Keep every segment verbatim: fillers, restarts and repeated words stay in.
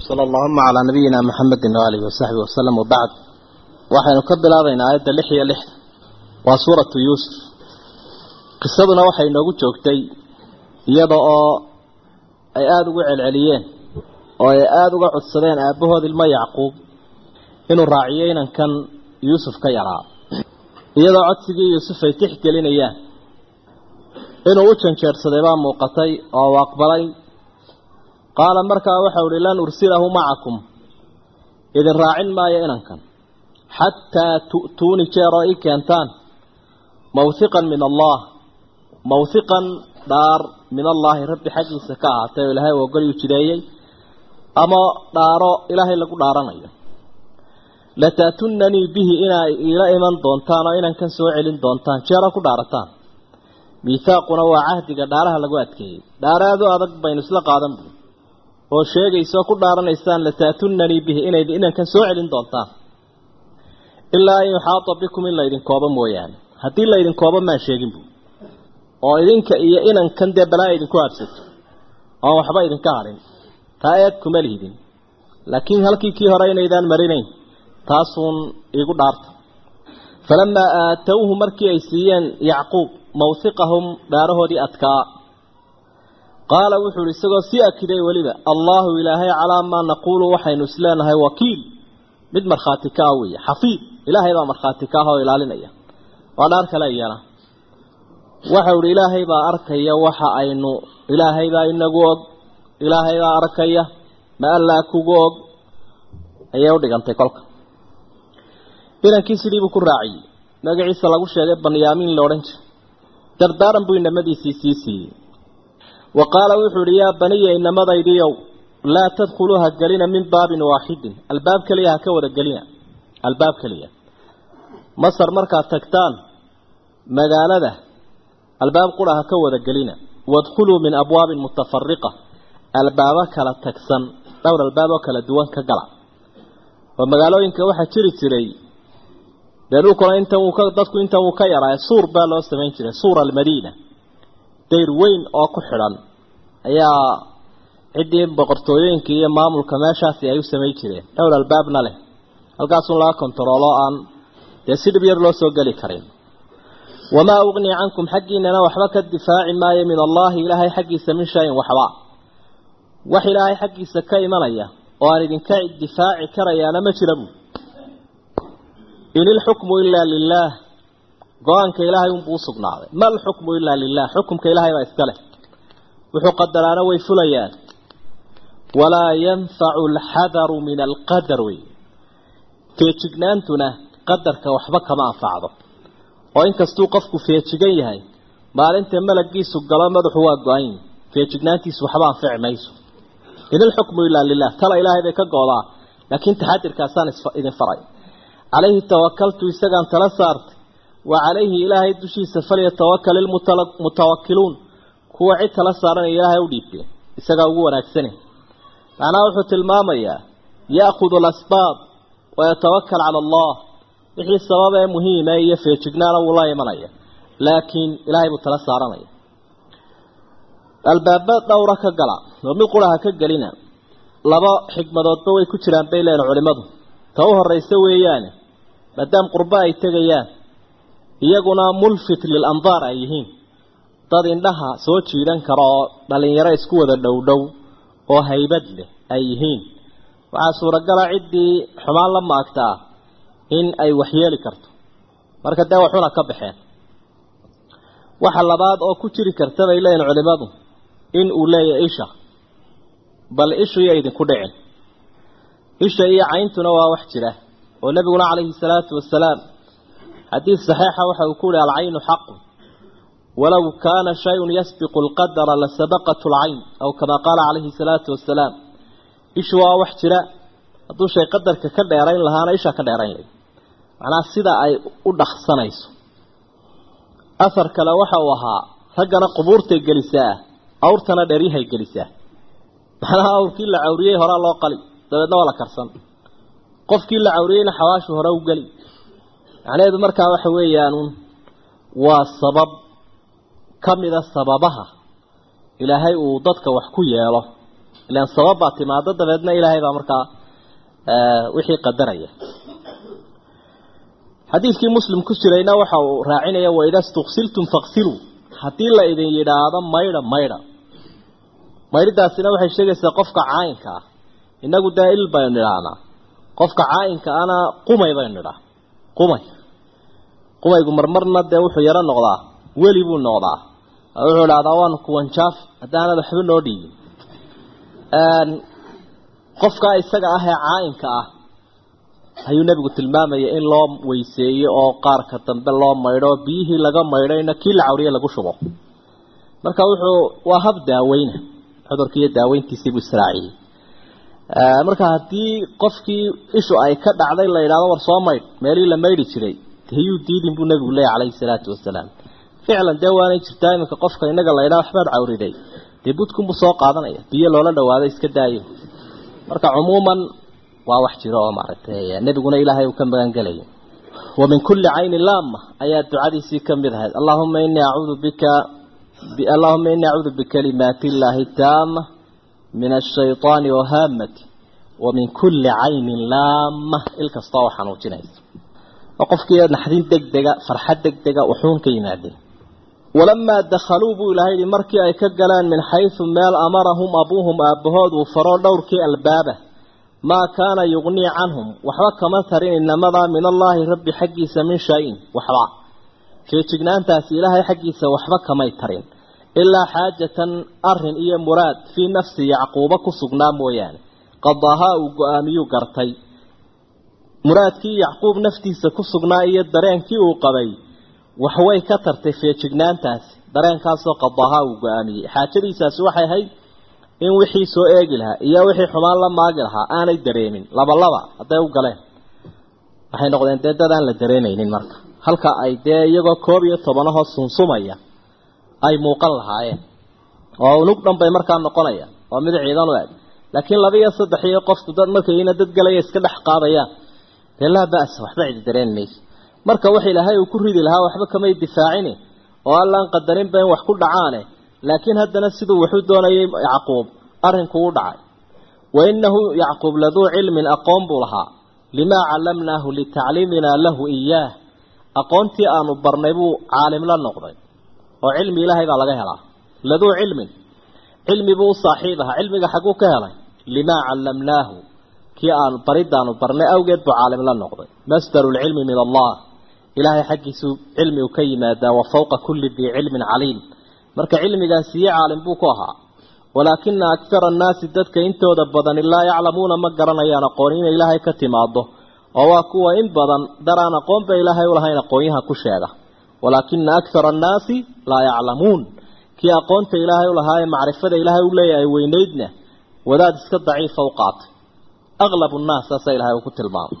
صلى الله على نبينا محمد وآله وصحبه وسلم وبعد waxaynu ka bilaabaynaa aayadda lix iyo lix waa suuratu Yuusuf qisaduna waxay noogu joogtay iyada oo ay aad ugu celceliyeen oo ay aad uga codsadeen aabahood ilma Yacquub inuu raaciyo inankan Yuusuf ka yaraa iyadoo codsigii Yuusuf ay tixgelinayaan inuu u janjeersaday baa muuqatay oo aqbalay qaala markaa waxa uu lan ursilahu ma'akum idin raacin maayo inankan حتى تؤتوني جرائي كانتان موثقا من الله موثقا دار من الله رب حقي سكاة تيولها وقال يجديي أما دار إلهي لكو دارنا لتأتنني به إنا إلى إيمان دونتان إنا كان سوعلين دونتان جراكو دارتان ميثاقنا وعهدك دارها لكو أتكي دار هذا أدق بين سلق آدم وشيء يسوكو دارنا إستان لتأتنني به إنا إنا كان سوعلين دونتان إلا أن يحاط بكم إلا إذن كوبا مويان هذه إلا إذن كوبا ما شيئين بو أو إذن كإيا إنن كان دي بلا إذن كوابست أو حبا إذن كارين تايات كمال إذن لكن هل كي كي هرين إذن مرينين تاسون يقول دارت فلما آتوه مركي أيسيان يعقوب موثقهم داره دي أتكاء قال وحول السقو سيئة كده ولذا الله إلهي على ما نقول وحي نسلانها وكيل mid marxaati ka weeye xafiid ilaahay baa marxaati ka hoo ilaalinaya waa dhaar kale iyana waxa uu ilaahay baa arkaya waxa aynu ilaahay baa inagu og ilaahay baa arkaya ma alla kugu og ayaa u dhigantay kolka inankiisii buu ku raaciyay magaciisa lagu sheegay Banyamin Lawrence dardaaran buu inamadiisii siisii وقال وحول يا بني إنما ضيديو لا تدخلوها قلينا من باب واحد الباب كليها كورا قلينا الباب كليها مصر مركا تكتان مقالة الباب قرها كورا قلينا وادخلوا من أبواب متفرقة الباب كلا تكسن دور الباب كلا دوان كقلع ومقالوا إنك واحد تري تري دلوكوا إنت وكدتكوا إنت وكيرا سور بالو استمعين تري سور المدينة دير وين أو كحران يا عدين بقرطوينك iyo maamulka meeshaas ay u sameey jireen dhowr albaabna leh halkaas oo la kontrolo aan yasid biyar loo soo gali karin wama ughni ankum haqqina waxba ka difaaci maayo min Allah ilaahay xaqiisa min shay waxba wax ilaahay xaqiisa ka imanaya oo aan idin ka difaaci karayana ma jirabu inil hukmu illa lillah go'aanka ilaahay uu buu sugnaaday mal hukmu illa lillah hukumka ilaahay waa iska leh wuxuu qadaraana way fulayaan ولا ينفع الحذر من القدر فيتجنانتنا قدرك وحبك ما أنفعه وإن كستوقفك فيتجيه ما أنت ملك جيسو قلام مدحوا قاين فيتجنانتي سوحبا أنفع ميسو إن الحكم إلا لله ترى إلهي ذيك القوضاء لكن تحدر كاسان إذن فرعي عليه توكلت يستقام تلسارت وعليه إلهي الدشي سفر يتوكل المتوكلون هو عيد تلسارن إلهي وديبه يستقام قوة أكسنه أنا أحط المامية يأخذ الأسباب ويتوكل على الله يحيي السبب مهمة يفيد جنانا والله يمنية لكن إلهي بثلاث عرمية البابات دورة كقلع ومن قولها كقلنا لبا حكمة الضوء كتران بيلين علماء توها الرئيسوي يعني مدام قرباء يتغيان يقنا ملفت للأنظار أيهين تضين لها سوتشي لنكرا بلين يرى اسكوة الدو دو oo haybad leh ay yihiin waxa suuragal ah cidii xumaan la maagtaa in ay waxyeeli karto marka daa waxuna ka baxeen waxa labaad oo ku jiri karta bay leeyahay culimadu in uu leeyahay isha bal ishu ay idin ku dhicin isha iyo ayntuna waa wax jira oo nabiga kaleey salaatu wasalaam hadii saxiixa waxa uu ku leeyahay al-aynu haqq ولو كان شيء يسبق القدر لسبقته العين أو كما قال عليه الصلاة والسلام إيشوا وحجرا هذا شيء قدر ككل يرين لها أنا إيشها كل يرين لي معناه السيدة أي أدخ سنيس أثر كلا وحا وها رجنا قبورت الجلساء أورتنا دريها الجلساء معناه أور كل عوريه هراء الله قلي تبدنا ولا كرسن قف كل عورينا حواش هراء وقلي يعني هذا مركب وحويانون والسبب kamida sababaha ilaahay uu dadka wax ku yeelo ilaan sababaa timaado dabeedna ilaahay baa markaa wixii qadaraya xadiiskii muslim ku jirayna waxa uu raacinaya wa idha istuqsiltum faqsilu hadii la idin yiraahdo mayda mayda mayridaasina waxay sheegaysaa qofka caayinka ah inagu daa'il baynu niraana qofka caayinka ana qumay baynu niraa qumay qumaygu marmarna dee wuxuu yara noqdaa weli buu noqdaa wuxuu dhahdaa waan kuwan jaaf haddaanad waxba noo dhiibin qofka isaga ah ee caayinka ah ayuu nabigu tilmaamaya in loo weyseeyo oo qaarka dambe loo maydho biyihii laga maydhayna kii la cawriye lagu shubo marka wuxuu waa hab daaweyna cudurkiiyo daaweyntiisii buu israaciyey marka haddii qofkii ishu ay ka dhacday la yidhaahdo war soo maydh meelii la maydhi jiray hiyuu diidin buu nabigu leeyahay calayhi salaatu wasalaam ficlan dee waanay jirtaa iminka qofka inaga la yidhaha waxbaad cawriday dee budkunbuu soo qaadanaya biyo loola dhawaado iska daayo marka cumuuman waa wax jiro oo maaragtay nabiguna ilaahay uu ka magan galay wa min kulli aynin laama ayaa ducadiisii kamid ahayd allahumma inni a'uudu bika bi allahumma inni a'uudu bikalimati llahi taama min ash-shaytaani wa hammati wa min kulli aynin laama ilkasta oo xanuujinaysa waqofkii naxdin degdega farxad degdega wuxuun ka yimaadeen ولما دخلوا بو إلهي مركي أي كجلان من حيث مال أمرهم أبوهم أبهود وفروا دورك البابه ما كان يغني عنهم وحوك مثرين إنما من الله رب حقيس من شيء وحوا في تجنان تأسيلها حقيس وحوك ما يترين إلا حاجة أرهن إيا مراد في نفس يعقوبك سقنا مويان قضاها وقامي قرتي مراد كي يعقوب نفتي سكسقنا إيا الدرين كي وقبي وحوي كترت في تجنان تأسي درين كاسو قضاها وقامي حاجة إيساس وحي هاي in wixii soo eegi lahaa iyo wixii xumaan la maagi lahaa aanay dareemin laba laba haday u galeen waxay noqdeen dadaan la dareenaynin marka halka ay dee iyagoo koob iyo toban hoos sunsumaya ay muuqan lahaayeen oo unug dhanbay markaa noqonayaan oo mid ciidan u eg laakiin laba iyo saddex iyo qofku dad markay ina dad galaya iska dhex qaadayaan dee laa baas waxba cid dareenmayso marka wax ilaahay uu ku ridi lahaa waxba kama difaacin oo allaan qadarin been wax ku dhacaane لكن هذا نسيد وحود دون يعقوب أرنكو دعاء وإنه يعقوب لذو علم أقوم بلها لما علمناه لتعليمنا له إياه أقومت أن برنبو عالم لا نقضي وعلم إلهي قال لها لذو علم علم بو صاحبها علمك حقوك هلا لما علمناه كي أن بريد أن برنبو أوجد بعالم لا نقضي مصدر العلم من الله إلهي حقيس علم وكيما دا وفوق كل ذي علم عليم marka cilmigaasi caalim buu ku ahaa walakin akthar an-nas dadka intooda badan ilaa yaclamuuna ma garanayaan aqoonina ilaahay ka timaado oo waa kuwa in badan daraan aqoon ba ilaahay u lahayn aqoonyaha ku sheega walakin akthar an-nas la yaclamuun ki aqoonta ilaahay u lahaay macrifada ilaahay u leeyahay weyneydna wadaad iska daciif oo qaat aglabu an-nas sa ilaahay ku tilmaamo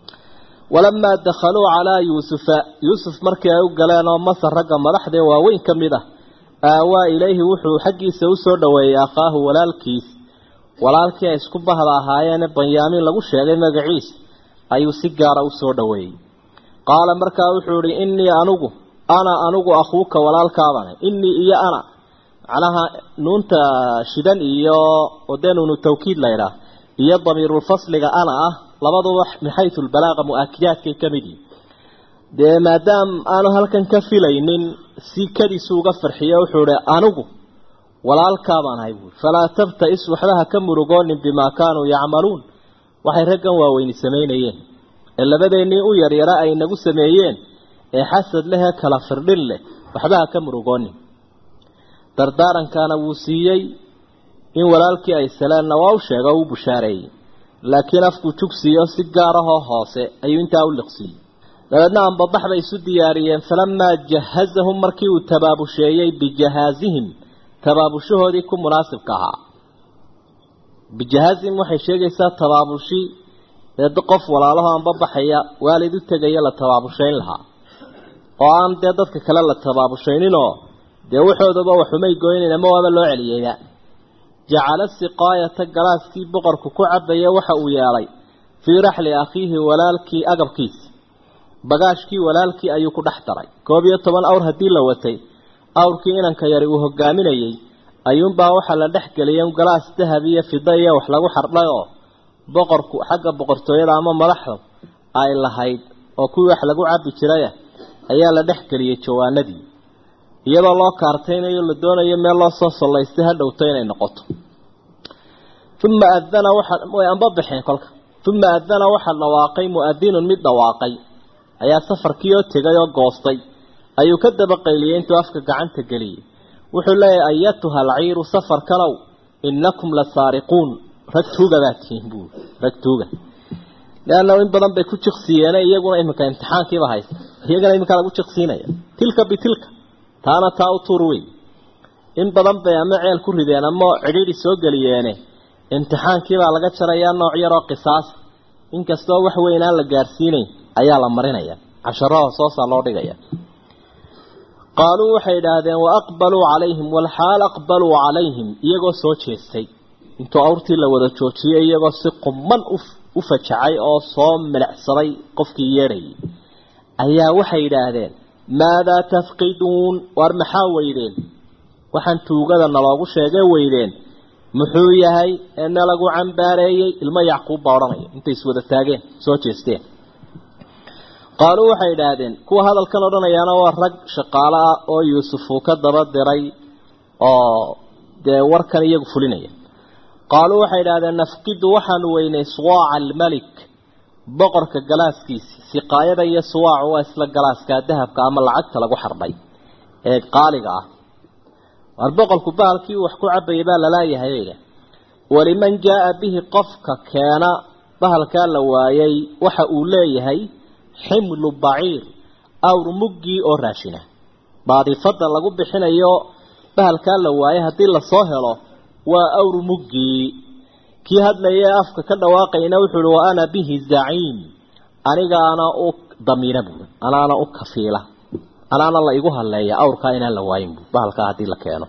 ولما دخلوا على يوسف يوسف markii ay u galeen oo masar raga madaxda waaweyn kamid ah آوى إليه وحو حقي سوسو دوي أخاه ولالكيس ولالكي اسكو بهدا هايان بنيامين لغو شيغي مغعيس أيو سيجار وسو دوي قال مركا وحوري إني أنوغو أنا أنوغو أخوك ولالكابان إني إيا أنا علىها نونتا شدان إيا ودينو التوكيد ليرا إيا ضمير الفصل أنا لبضو من حيث البلاغة مؤكدات كي كمدي dee maadaam aanu halkan ka filaynin si kadiisu uga farxiyo wuxuu ri anigu walaalka baan ahay falaa tabta is waxbaha ka murugoonin bima kaanu yacmaluun waxay raggan waaweyn sameeyeen ee labadeennii u yar yara ay nagu sameeyeen ee xasad leh kala firdhil leh waxbaha ka murugoonin dardaarankaana wuu siiyey in walaalkii ay salaana waa u sheegay uu bushaareeyay laakiin afku jugsiyo si gaar ah hoose ayuu intaa u liqsiyay لأننا أن بضح بيسو دياريين فلما جهزهم مركيو تبابشيي بجهازهم تبابشوه ديكم مناسب كها بجهازهم وحي شيئا تبابشي يدقف ولا لها أن بضحيا والدو تجيلا تبابشين لها وأن ديدتك كلال التبابشين له دي وحو دبا وحمي قوين لما هذا اللو عليا جعل السقاية تقراس كي بقر كعب يوحا ويالي في رحل أخيه ولالكي أقب كيس bagaashkii walaalkii ayuu ku dhex daray koob iyo toban awr hadii la watay awrkii inanka yari uu hogaaminayay ayuunbaa waxaa la dhex geliyay galaas dahab iyo fida iyo wax lagu xardhay oo boqorku xagga boqortooyada ama madaxda ay lahayd oo kuwii wax lagu cabi jiray ayaa la dhex geliyay jawaanadii iyadoo loo kaarteynayo la doonayo meel loo soo solaystay hadhowto inay noqoto thumma adana waxa way amba bixin kolka thumma adana waxa dhawaaqay muadinun mid dhawaaqay ayaa safarkii oo tegay oo goostay ayuu ka daba qayliyay intuu afka gacanta galiyay wuxuu leeyahay ayatuha alciiru safar kalow innakum la saariquun ragtuuga baatiin buu ragtuuga laana in badan bay ku jiqsiyeen iyaguna imika imtixaankiiba haysta iyagana imika lagu jiqsiinaya tilka bitilka taana taa u turway in badan bay ama ceel ku rideen ama cidhiidhi soo galiyeen imtixaankiiba laga jarayaa nooc yar oo qisaas inkastoo wax weyn aan la gaarsiinay ayaa la marinaya casharaha soo saa loo dhigaya qaaluu waxay yidhaahdeen wa aqbaluu calayhim walxaal aqbaluu calayhim iyagoo soo jeestay intuu awrtii la wada joojiyay iyagoo si qumman u fajacay oo soo milacsaday qofkii yeedhayay ayaa waxay yidhaahdeen maadaa tafqiduun war maxaa weydeen waxaan tuugada naloogu sheegay weydeen muxuu yahay eena lagu cambaareeyey ilmo yacquub baa odhanaya intay iswada taageen soo jeesteen qaaluu waxay yidhaahdeen kuwa hadalkan odhanayaana waa rag shaqaale ah oo yuusuf uu ka daba diray oo dee warkan iyagu fulinaya qaaluu waxay yidhaahdeen nafqidu waxaanu weynay suwaaca almalik boqorka galaaskiisi siqaayada iyo suwaacu waa isla galaaska dahabka ama lacagta lagu xardhay ee qaaliga ah war boqorku baalkii wax ku cabayay baa lalaayahay waliman jaa bihi qofka keena bahalkaa la waayay waxa uu leeyahay ximlu baciir awr muggi oo raashina baadifada lagu bixinayo bahalkaa la waayay haddii lasoo helo waa awr muggi kii hadlayay afka ka dhawaaqayna wuxuu wa ana bihi zaciim anigaana u damiina buu anaana u kafiila anaana la igu haleeya awrka inaan la waayin buu bahalka hadii la keeno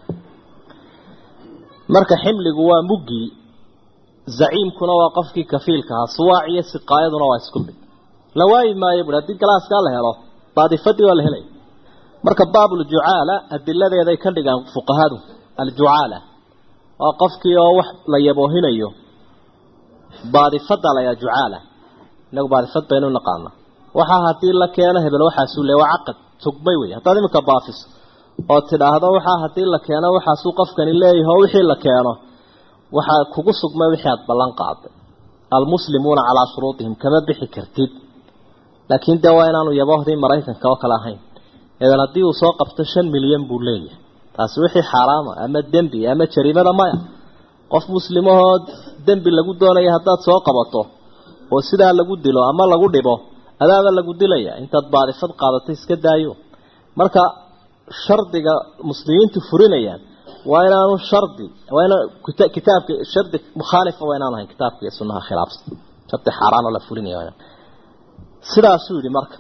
marka ximligu waa muggi zaciimkuna waa qofkii kafiilka ah suwaaciya siqaayaduna waa isku mid la waayi maayo buu hadii galaaska la helo baadifadii waa la helay marka baabul jucaala adiladeeda ay ka dhigaan fuqahadu al jucaala oo qofkii oo wax la yaboohinayo baadifada la ya jucaala inagu baadifad baynu naqaana waxa hadii la keeno hebel waxa suu leeyahay aqad tugmay way hadaa imika baafis oo tidhaahdo waxa hadii la keeno waxa suu qofkani leeyahay wixii la keeno waxa kugu sugmay wixii aad ballan qaaday almuslimuuna ala shuruutihim kama bixi kartid laakiin dawaa inaanu yaboohdii maraykanka oo kala ahayn ee hadii uu soo qabto shan milyan buu leeyahay taas wixii xaraam ama dambi ama jariimada maya qof muslimahood dambi lagu doonayo hadaad soo qabato oo sida lagu dilo ama lagu dhibo adaada lagu dilaya intaad baarifad qaadatay iska daayo marka shardiga muslimiintu furinayaan waa inaanu shardi waa ina kitaabka shardi mukhalif waa inaanu ahayn kitaabka iyo sunnaha khilaafsan shardi xaraam la furinayo sidaas uu yiri marka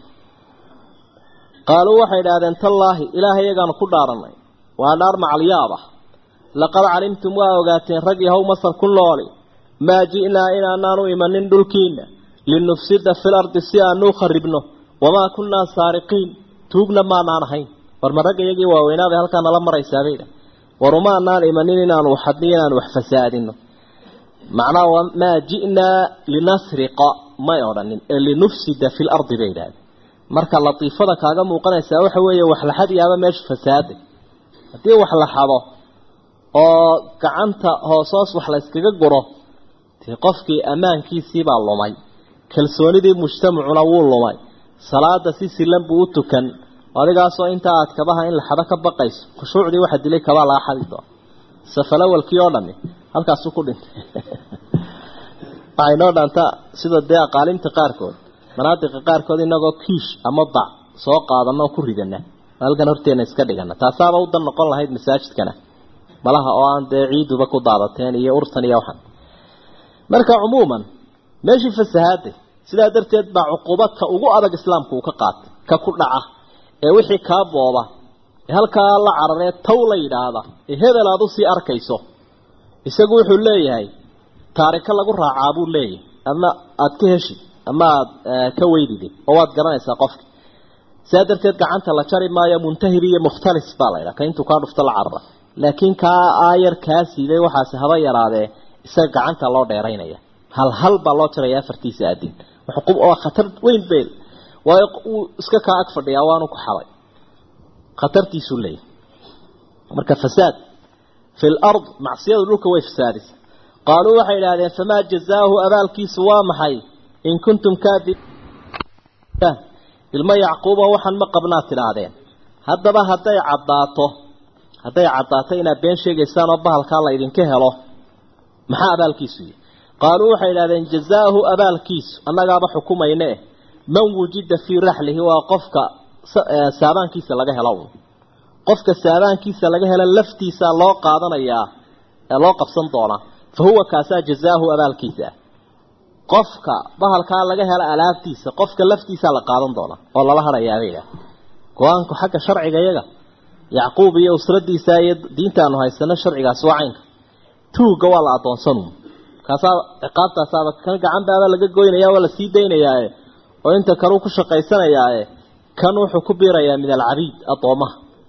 qaaluu waxay yiraahdeen tallaahi ilaahay yagaan ku dhaaranay waa dhaar macaliyaba laqad calimtum wa ogaateen rag yahow masar ku nooli ma ji'naa ina naanu imanin dhulkiina linufsida fil ardi si aanu kharibno wama kunna saariqiin tuugna ma naanahayn war maraga yagii waa weynaada halka nala maraysaabeyda waruma naan imanin inaanu waxadiyaan wax fasaadino macnaa ma ji'naa linasriqa ma yoranin linufsida fil ardi bayda marka latiifada kaaga muuqanaysa waxa weeye wax la xadiyaaba meesh fasaaday hadii wax la xado oo gacanta hoosoos wax la iskaga guro tii qofkii amaankiisii baa lumay kalsoonidii mujtamacuna wuu lumay salaada si silan buu u tukan adigaasoo inta aad kabaha in la xado ka baqayso khushuucdii waxa dilay kaba la xadido safala walkii oo dhami halkaas ku dhintay waxay noo dhaanta sida dee aqaalinta qaarkood manaadiqa qaarkood inagoo kiish ama bac soo qaadano ku ridana halkan horteena iska dhigana taasaaba u dan noqon lahayd masaajidkana malaha oo aan dee ciiduba ku daadateen iyo urtan iyo waxan marka umuuman meeshii fasahaade sida darteed baa cuqubadka ugu adag islaamku ka qaatay ka ku dhaca ee wixii ka booba halka la cararey tawla yiraahda ee hebel aad u sii arkayso isagu wuxuu leeyahay taariikh lagu raacaa buu leeyahay ama aad ka heshi ama aad ka weydiday oo aad garanaysaa qofka sida darteed gacanta la jari maayo muntahiri iyo mukhtalis baa la yiraahdaa intuu ka dhufto la carra laakiin ka aayar kaasi day waxa haba yaraadee isaga gacanta loo dheeraynaya hal hal baa loo tiraya afartiisa aadin xuquuq oo khatar weyn beel waa iska ka ag fadhiya waanu ku xalay khatartiisu leeyahay marka fasaad في الأرض معصية لك ويفسادس قالوا وحي لهذا فما جزاه أبالكيس وامحي إن كنتم كاذب ilma yacquub waxaan ma qabnaa tiraadeen haddaba haday cadaato haday cadaato ina been sheegaysaan oo bahalka la idin ka helo maxaa abaalkiisu qaaluu waxay yiraahdeen jazaahu abaalkiis annagaaba xukumayne man wujida fi rahlihi wa qofka saabaankiisa laga helo qofka saabaankiisa laga helo laftiisa loo qaadanaya ee loo qabsan doona fa huwa kaasa jazaahu abaalkiisa qofka bahalka laga helo alaabtiisa qofka laftiisa la qaadan doona oo lala harayaayay go'aanku xagga sharciga yaga yacquub iyo usradiisa iyo diintaanu haysana sharcigaas wacaynka tuuga wala adoonsanu kaasa ciqaabtaas aad kan gacan baaba laga gooynayaa wala sii deynayaa oo inta kale ku shaqaysanayaa kan wuxuu ku biirayaa min al-abid adooma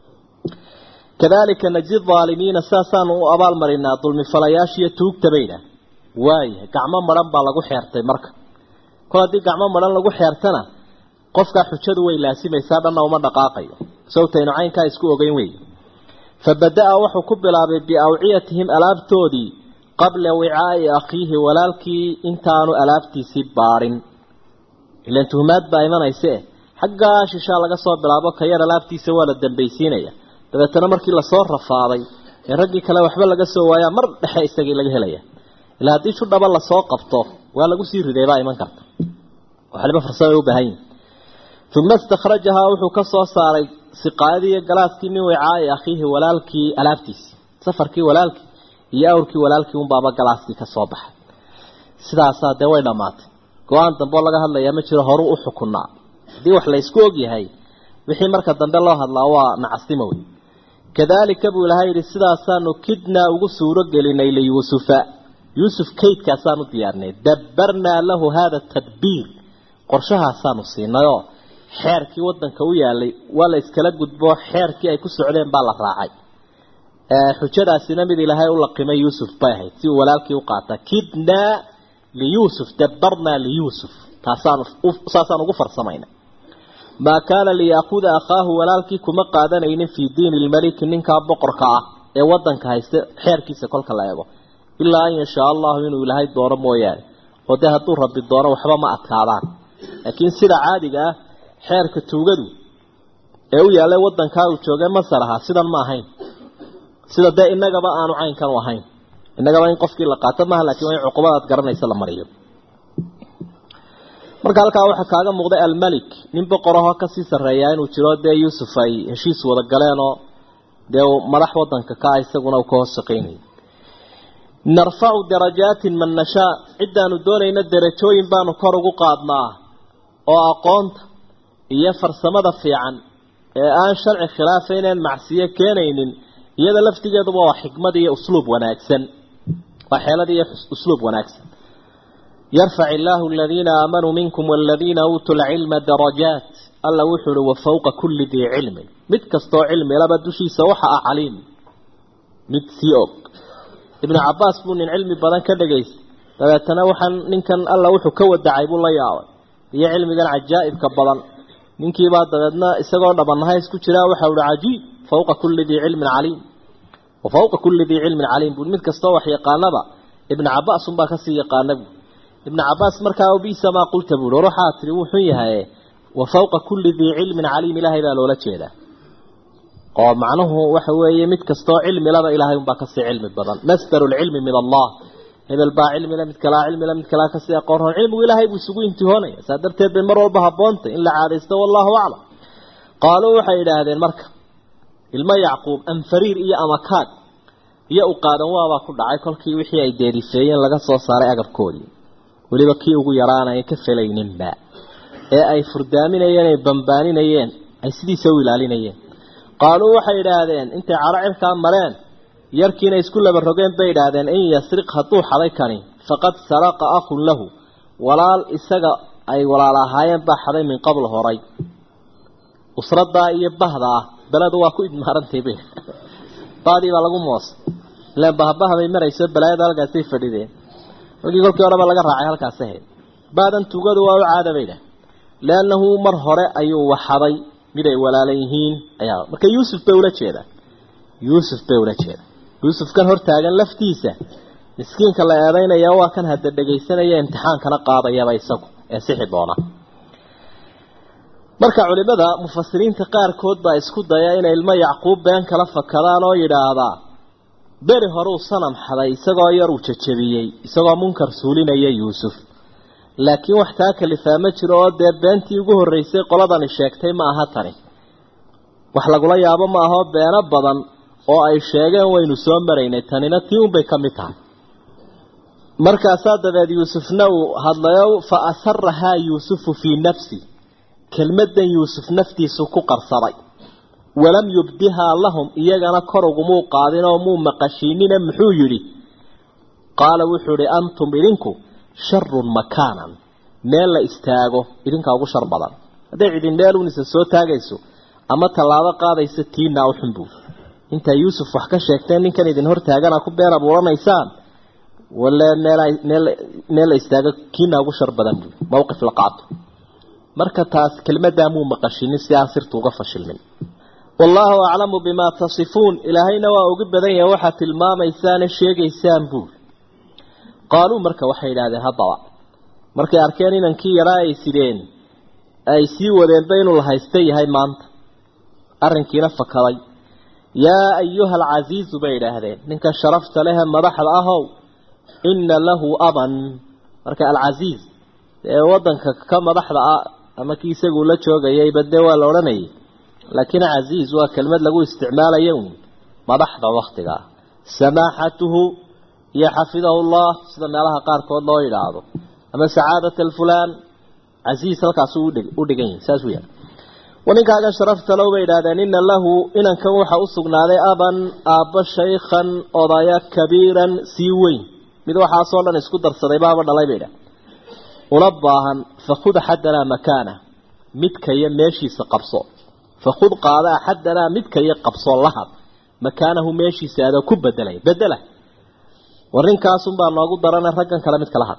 kadalika najid zaalimiina saasan oo abaal marina dulmi falayaashiya tuug tabayna waay gacmo maran baa lagu xeertay marka koodii gacmo maran lagu xeertana qofka xujadu way laasimaysaa dhanna uma dhaqaaqayo sawtayna caynka isku ogeyn way fabadaa wuxuu ku bilaabay bi awciyatihim alaabtoodii qabla wi'aa'i akhihi walaalkii intaanu alaabtiisi baarin ilaan tuhmaad baa imanaysa xagga shisha laga soo bilaabo ka yar alaabtiisa waa la dambaysiinaya dabeetana markii la soo rafaaday ee ragii kale waxba laga soo waaya mar dhexe isagii laga helaya ilaa hadii shu dhaba la soo qabto waa lagu sii riday baa iman karta waxba farsamo u baahan thumma istakhrajaha wuxuu ka soo saaray siqaadii galaaskii min wi'aa'i akhihi walaalkii alaabtiisi safarkii walaalkii iyo awrkii walaalkii un baaba galaaskii ka soo baxay sidaas ah way dhamaatay go'aan dambe laga hadlayaa ma jiro horu u xukunaa hadii wax la isku og yahay wixii marka dambe loo hadlaa waa nacasimo kadalika buu ilaahay sidaasaan kidna ugu suuro gelinay li yusufa yusuf kayd kaasaan u diyaarnay dabbarna lahu hada tadbir qorshaha saanu siinayo xeerkii wadanka u yaalay wala iskala gudbo xeerkii ay ku socdeen baa la raacay ee xujadaasina mid ilaahay u laqimay yusuf baahay si walaalkii u qaata kidna li yusuf dabbarna li yusuf taasaan saasaan ugu farsamayna ما كان ليأخذ أخاه ولكن كما قادنين في دين الملك ننكا بقركا ee wadanka haysta xeerkiisa kolka la eego ilaa in sha Allah inuu ilaahay dooro mooyaan oo de haduu rabbi dooro waxba ma adkaadaan laakiin sida caadiga ah xeerka tuugadu ee uu yaalay wadanka uu joogay masaraha sidan ma ahayn sida de inagaba aanu caynkan u ahayn inagaba in qofkii la qaato ma laakiin way cuqubad garanaysa la mariyo marka halka waxa kaaga muuqday al-malik nin boqoraha ka sii sareeyaa inuu jiro de Yusuf ay heshiis wada galeen oo de madax wadanka ka isaguna uu ka hoosqeynay narfa'u darajatin man nasha cidaanu doonayna darajooyin baanu kor ugu qaadnaa oo aqoonta iyo farsamada fiican ee aan sharci khilaafeyneen macsiye keenaynin iyada laftigeedu waa xikmad iyo usluub wanaagsan waa xeelad iyo usluub wanaagsan يرفع الله الذين آمنوا منكم والذين أوتوا العلم درجات الله وحر وفوق كل ذي علم متكستو علم لابد شيء سوحة عليم متسيوك ابن عباس بن العلم بدن كدغيس تنوحا نكن الله وحو كود دعيب الله ياو هي علم كان عجائب كبدن ninkii baa dadna isagoo dhabanahay isku jira waxa uu cajiib fawqa kulli dhi ilmin alim wa fawqa kulli dhi ilmin alim buu mid kasto wax yaqaanaba ibn Abbas um baa ka sii yaqaanaba ibn Abbas markaa uu biisa ma qulta buu ruuxa tiri wuxuu yahay wa fawqa kulli dhi ilmin alim ilaahay baa loola jeedaa oo macnuhu waxa weeye mid kasto cilmi laba ilaahay um baa ka sii cilmi badan masdarul ilmi min Allah hebel baa cilmi la mid kala cilmi la mid kala ka sii aqoon cilmigu ilaahay buu isugu intihoonaya saadarteed bay mar walba haboonta in la caadeysto wallahu a'lam qaaluu waxay yiraahdeen marka ilma yaqoob an fariir iyo amakaad iyo u qaadan waaba ku dhacay kolkii wixii ay deerifeeyeen laga soo saaray agabkoodii waliba kii ugu yaraanay ka felayninba ee ay furdaaminayeen ay bambaaninayeen ay sidiisa u ilaalinayeen qaaluu waxay yiraahdeen intay caracirka mareen yarkiina isku laba rogeen bay yiraahdeen in yasriq haduu xaday kani faqad saraqa akhun lahu walaal isaga ay walaalahaayeen ba xaday min qabl horay usrada iyo bahda baladu waa ku idmaarantay bay baadi baa lagu moos la bahabaha bay marayso balaayada halkaas ay fadhideen wali golkii horeba laga raacay halkaas ahayd baadan tugadu waa u caadabayda laanahu mar hore ayuu waxaday mid ay walaalan yihiin ayaa marka Yuusuf bay ula jeeda Yuusuf bay ula jeeda Yuusuf kan hor taagan laftiisa miskiinka la eedaynaya waa kan hadda dhageysanaya imtixaankana qaadayaba isagu ee sixi doona marka culimada mufassiriinta qaar kood baa isku daya in ilmo Yacquub been kala fakadaan oo yiraahdaa bari hore uu sanam xaday isagoo yar uu jajabiyay isagoo munkar suulinaya Yuusuf laakiin wax taa kalifa ma jiro oo dee beentii ugu horeysay qoladani sheegtay ma aha tani wax lagula yaabo ma aha beena badan oo ay sheegeen waynu soo maraynay tanina tii un bay ka mid tahay markaas dabeed Yuusufna uu hadlayo fa asarraha Yuusufu fi nafsi kelmadan Yuusuf naftiisu ku qarsaday walam yubdiha lahum iyagana korugumu qaadin oo muu maqashiinina muxuu yiri qaala wuxuu ri antum idinku sharrun makanan meel la istaago idinka ugu shar badan haday idin meel uunisa soo taagayso ama talaabo qaadaysa tiina u xunbu inta Yuusuf wax ka sheegtay ninkan idin hor taagana ku beer abuuranaysaan wala meel meel meel istaaga kiina ugu shar badan mowqif la qaato marka taas kelmadda muu maqashiin si aan sirtu uga fashilmin wallahu a'lamu bima tasifun ilahayna waa ugu badan yahay waxa tilmaamaysan sheegaysaan buu qaalu marka waxay ilaahay hadaba markay arkeen inankii yaraa ay sideen ay sii wadeen baynu la haystay yahay maanta arrinkiina fakaday yaa ayyuha al-aziz bayrahdeen ninka sharafta leh madaxda ahow inna lahu aban marka al-aziz ee wadanka ka madaxda ama kiisagu la joogayay badde waa la oranayay laakiin aziz waa kelmad lagu isticmaalayo madaxda waqtiga samahatuhu ya hafidahu Allah sida meelaha qaar kood loo yiraahdo ama saadatu al-fulan aziz halkaas uu u dhigan saas weeyaa waninkaaga sharafta loo weeyraadeen inna lahu inan kan waxa u sugnaaday aban aaba shaykhan odaya kabiiran si weyn mid waxa soo dhan isku darsaday baaba dhalay beeda una baahan fakhud hadana makana midkaya meeshiisa qabso fakhud qaada hadana midkaya qabso lahad makanahu meeshiisa aad ku bedelay bedela warinkaas un baa noogu daran raggan kala mid kala had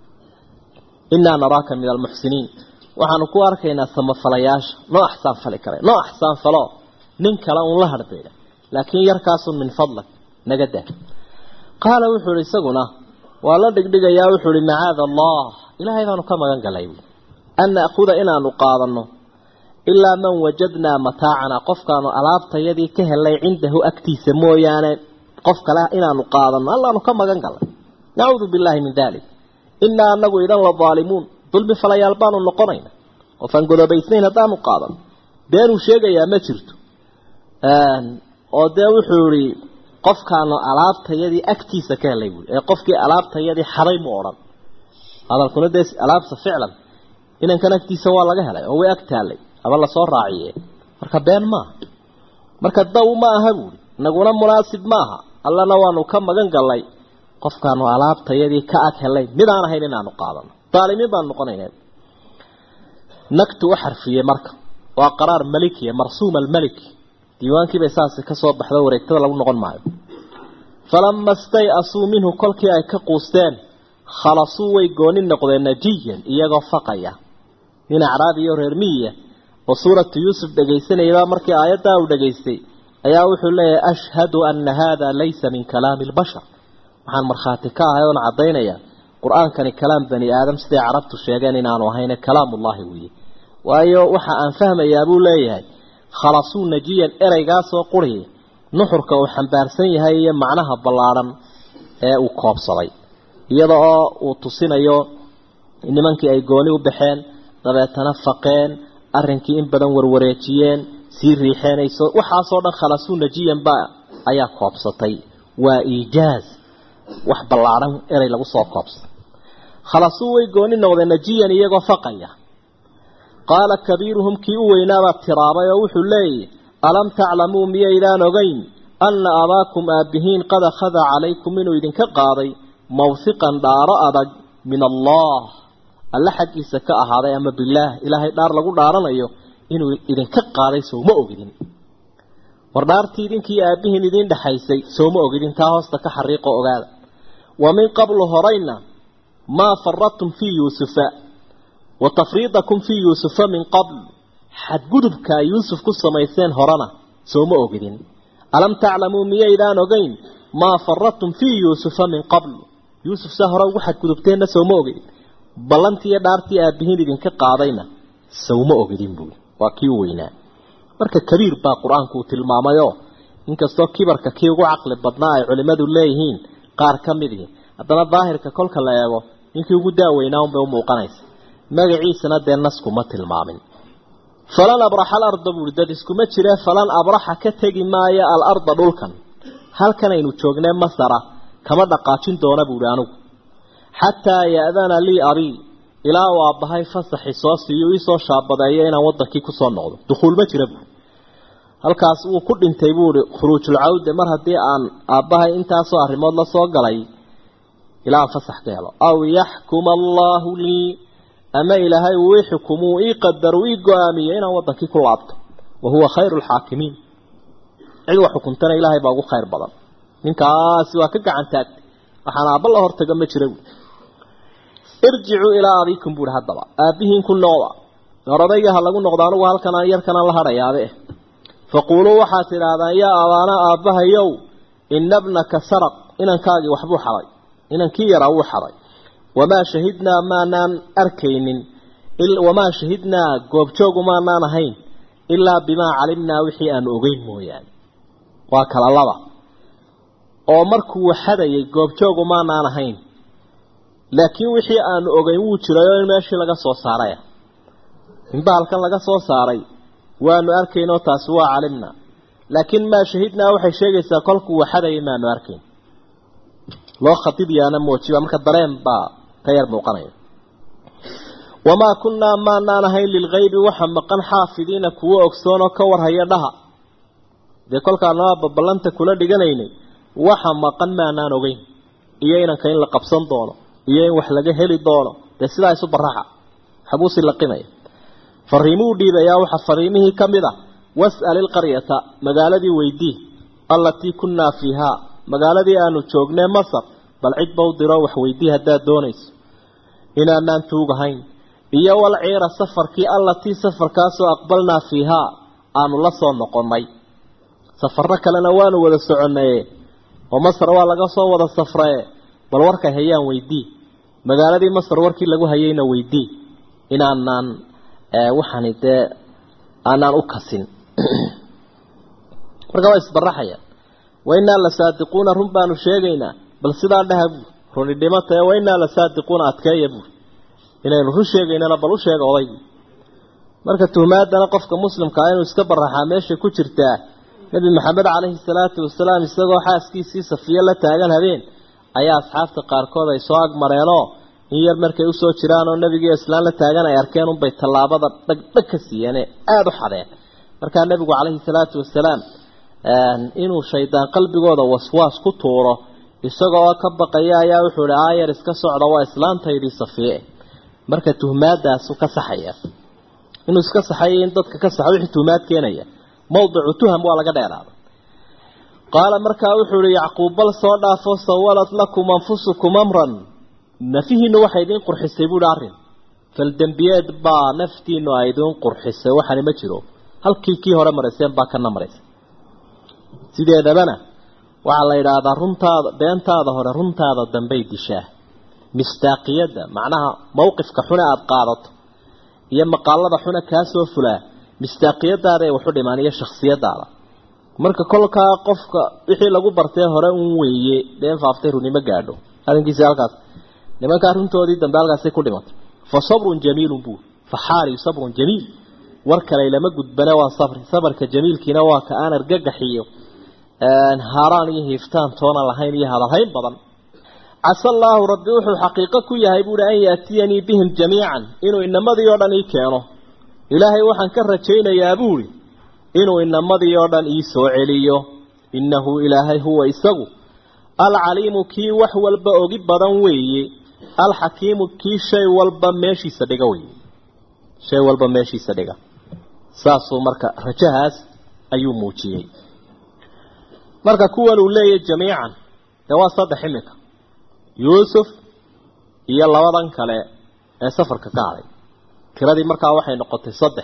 inna naraka min al-muhsinin waxaan ku arkaynaa samafalayaasha noo ahsan fali kare noo ahsan falo nin kala un la hadbeeda laakiin yarkaas min fadlak nagada qaala wuxuu isaguna waa la dhigdhigayaa wuxuu ri macaada Allah ilaahay baanu ka magan galay an aquda inaanu qaadano illa man wajadna mataa'ana qofkaanu alaabtayadii ka helay cindahu aktiisa mooyaane qof kale inaanu qaadano allaanu ka magan galay na'uudu billahi min dhalik inna anagu idan la zaalimuun dulbi falayaal baanu noqonayna oo fangodobaysnayna hadaanu qaadan beenu sheegayaa ma jirto aan oo dee wuxuu ri qofkaanu alaabtayadii aktiisa ka helay ee qofkii alaabtayadii xaray mu oran hadalkuna dees alaabta ficlan inan kan aktiisa waa laga helay oo way agtaalay aba la soo raaciyay marka been ma marka daw ma aha buu naguna munaasib ma aha allana waanu ka magan galay qofkaanu alaabtayadii ka ag helay mid aan ahayn inaanu qaadano daalimiin baan noqonaynaa naktu xarfiye marka waa qaraar maliki marsuum al-malik diiwaankii bay saas ka soo baxdo wareegtada lagu noqon maayo falamma stay asuu minhu kolkii ay ka quusteen khalasu way goonin noqdeen najiyan iyagoo faqaya in acraabi iyo reer miya oo suuratu yusuf dhageysanayay markii aayada uu dhageystay ayaa wuxuu leeyahay ashhadu anna hada laysa min kalaami al-bashar waxaan marxaati ka ahay oo cadeynaya quraankani kalaam bani aadam sidii carabtu sheegeen inaanu ahayn kalaamullaahi weeye waayo waxa aan fahmayaa buu leeyahay khalasu najiyan eraygaas oo quriye nuxurka uu xambaarsan yahay iyo macnaha ballaaran ee uu koobsaday iyadoo uu tusinayo nimankii ay gooni u baxeen dabeetana faqeen arrinkii in badan warwareejiyeen si riixeenayso waxa soo dhan khalasu najiyan ba ayaa koobsatay waa iijaaz wax ballaaran eray lagu soo koobsay khalasu way gooni noqdeen najiyan iyagoo faqaya qaala kabiiruhum kii u weynaaba tiraabay oo wuxuu leeyahay alam ta'lamu miyaydaan ogeyn anna abaakum aabihiin qad akhadha calaykum inuu idinka qaaday mawthiqan dhaaro adag min Allah alla xaqiisa ka ahaaday ama billaah ilaahay dhaar lagu dhaaranayo inuu idinka qaaday soo ma ogidin wardhaartii idinkii aabihiin idin dhaxaysay sooma ogidin taa hoosta ka xariiqo ogaada wa min qablu horayna maa faradtum fii yuusufa wa tafriidakum fii yuusufa min qabl xadgudubka yuusuf ku samayseen horana sooma ogidin alam taclamuu miyaydaan ogeyn maa faradtum fii yuusufa min qabl yuusuf saa hore ugu xadgudubteenna sooma ogidin ballantii iyo dhaartii aabihiin idinka qaadayna sooma ogidin buuli waa kii weynaa marka kabiir baa qur-aanku uu tilmaamayoo inkastoo kibarka kii ugu caqli badnaa ay culimmadu leeyihiin qaar ka mid ihi haddana daahirka kolka la eego ninkii ugu daaweynaa unbay u muuqanaysa magaciisana dee naskuma tilmaamin falan abraxa alarda buuri dad iskuma jiree falan abraxa ka tegi maayo alarda dhulkan halkan aynu joognee masara kama dhaqaajin doona buuri anigu xataa ya'dana lii abii ilaa uu aabbahay fasaxi soo siiyo iisoo shaabadeeyo inaan wadankii kusoo noqdo dukhuul ma jira buuri halkaas wuu ku dhintay buuri khuruujul cawde mar haddii aan aabbahay intaasoo arrimood la soo galay ilaa aan fasax ka helo aw yaxkuma allaahu lii ama ilaahay uu ii xukumuu ii qadaru ii go-aamiyo inaan wadankii ku laabto wa huwa khayru lxaakimiin cid wax xukuntana ilaahay baa ugu khayr badan ninkaasi waa ka gacan taagtay waxaan aabba la hortaga ma jira buuri irjicuu ilaa abiikum buuri haddaba aabbihiin ku noqda orodayga ha lagu noqdo anugu halkan yarkanaan la hadhayaabe faquuluu waxaad tidhaahdaan yaa abaana aabbahayow ina bnaka saraq inankaagii waxbuu xaday inankii yaraa wuu xaday wamaa shahidnaa maanaan arkaynin wamaa shahidnaa goobjoogu maanaan ahayn ilaa bimaa calimnaa wixii aanu ogeyn mooyaane waa kala laba oo markuu xadayay goobjoogu maanaan ahayn laakiin wixii aanu ogeyn wuu jirayoo in meeshii laga soo saaray inba halkan laga soo saaray waanu arkaynoo taasi waa calimnaa laakiin maa shahidnaa waxay sheegaysaa kolkuu waxadayay maanu arkayn loo khatibiyaana moojiba marka dareen baa ka yar muuqanaya wamaa kunnaa maanaan ahayn lilghaybi waxa maqan xaafidiina kuwo ogsoonoo ka warhaya dhaha dee kolkaanaa baballanta kula dhiganaynay waxa maqan maanaan ogeyn iyo inanka in la qabsan doono iyo in wax laga heli doono dee sidaa isu baraxa xabuusi laqinaya fariimuu dhiibayaa waxa fariimihii ka mid ah was'al ilqaryata magaaladii weydii allatii kunnaa fiihaa magaaladii aanu joognee masar bal cid bow diro wax weydii haddaad doonayso inaanaan tuugahayn iyo walciira safarkii allatii safarkaasoo aqbalnaa fiihaa aanu la soo noqonnay safarro kalena waanu wada soconnaye oo masar waa laga soo wada safraye bal warkay hayaan weydii magaaladii masar warkii lagu hayayna weydii inaanaan waxaani dee aanaan u kasin marka waa isbaraxayaan wainaa la saadiquuna run baanu sheegaynaa bal sidaa dhaha buur runi dhimatae wainaa la saadiquuna adkeeya buur inaynu run sheegaynana bal u sheega odaygii marka tuhmaadana qofka muslimkaa inuu iska baraxaa meeshay ku jirtaa nebi maxamed calayhi salaatu wasalaam isagoo xaaskiisii safiyo la taagan habeen ayaa asxaabta qaarkood ay soo agmareenoo in yar markay usoo jiraan oo nebigii islaan la taagan ay arkeen unbay tallaabada dhagdhag ka siiyeene aada u xadeen markaa nebigu calayhi salaatu wasalaam inuu shaydaan qalbigooda waswaas ku tuuro isagoo ka baqaya ayaa wuxuu ihi aayar iska socda waa islaantaydii safiye marka tuhmaadaasu ka saxaya inuu iska saxayo in dadka ka saxo wixii tuhmaad keenaya mawdicu tuham waa laga dheeraada qaala markaa wuxuu ihi yacquub bal soo dhaafo sawalat lakum anfusukum amran nafihiinu waxay idiin qurxisay buuhi arrin faldembiyeed baa naftiinu ay idiin qurxisay waxani ma jiro halkii kii hore marayseen baa kana maraysay sideedabana waxaa la yidhaahdaa runtaada beentaada hore runtaada dambey dishaa mistaaqiyadda macnaha mowqifka xune aada qaadato iyo maqaalada xune kaa soo fulaa mistaaqiyadaada ee waxu dhimaan iyo shakhsiyadaada marka kolkaa qofka wixii lagu bartee hore un weeye been faaftay runimo gaadho arrinkiisi halkaas nimankaa runtoodii dambe halkaasay ku dhimatay fa sabrun jamiilun buu fa xaali sabrun jamiil war kale lama gudbana waa sabri sabarka jamiilkiina waa ka aan argagaxiyo haaraan iyo hiiftaan toona lahayn iyo hadalhayn badan casa allaahu rabbi wuxuu xaqiiqo ku yahay buuhi an yaatiyanii bihim jamiican inuu inamadii oo dhan ii keeno ilaahay waxaan ka rajaynayaa buuhi inuu inamadii oo dhan ii soo celiyo innahu ilaahay huwa isagu alcaliimu kii wax walba ogi badan weeye alxakiimu kii shay walba meeshiisa dhiga weeye shay walba meeshiisa dhiga saasuu marka rajahaas ayuu muujiyey marka kuwan uu leeyahay jamiican waa saddex imika yuusuf iyo labadan kale ee safarka ka haday tiradii markaa waxay noqotay saddex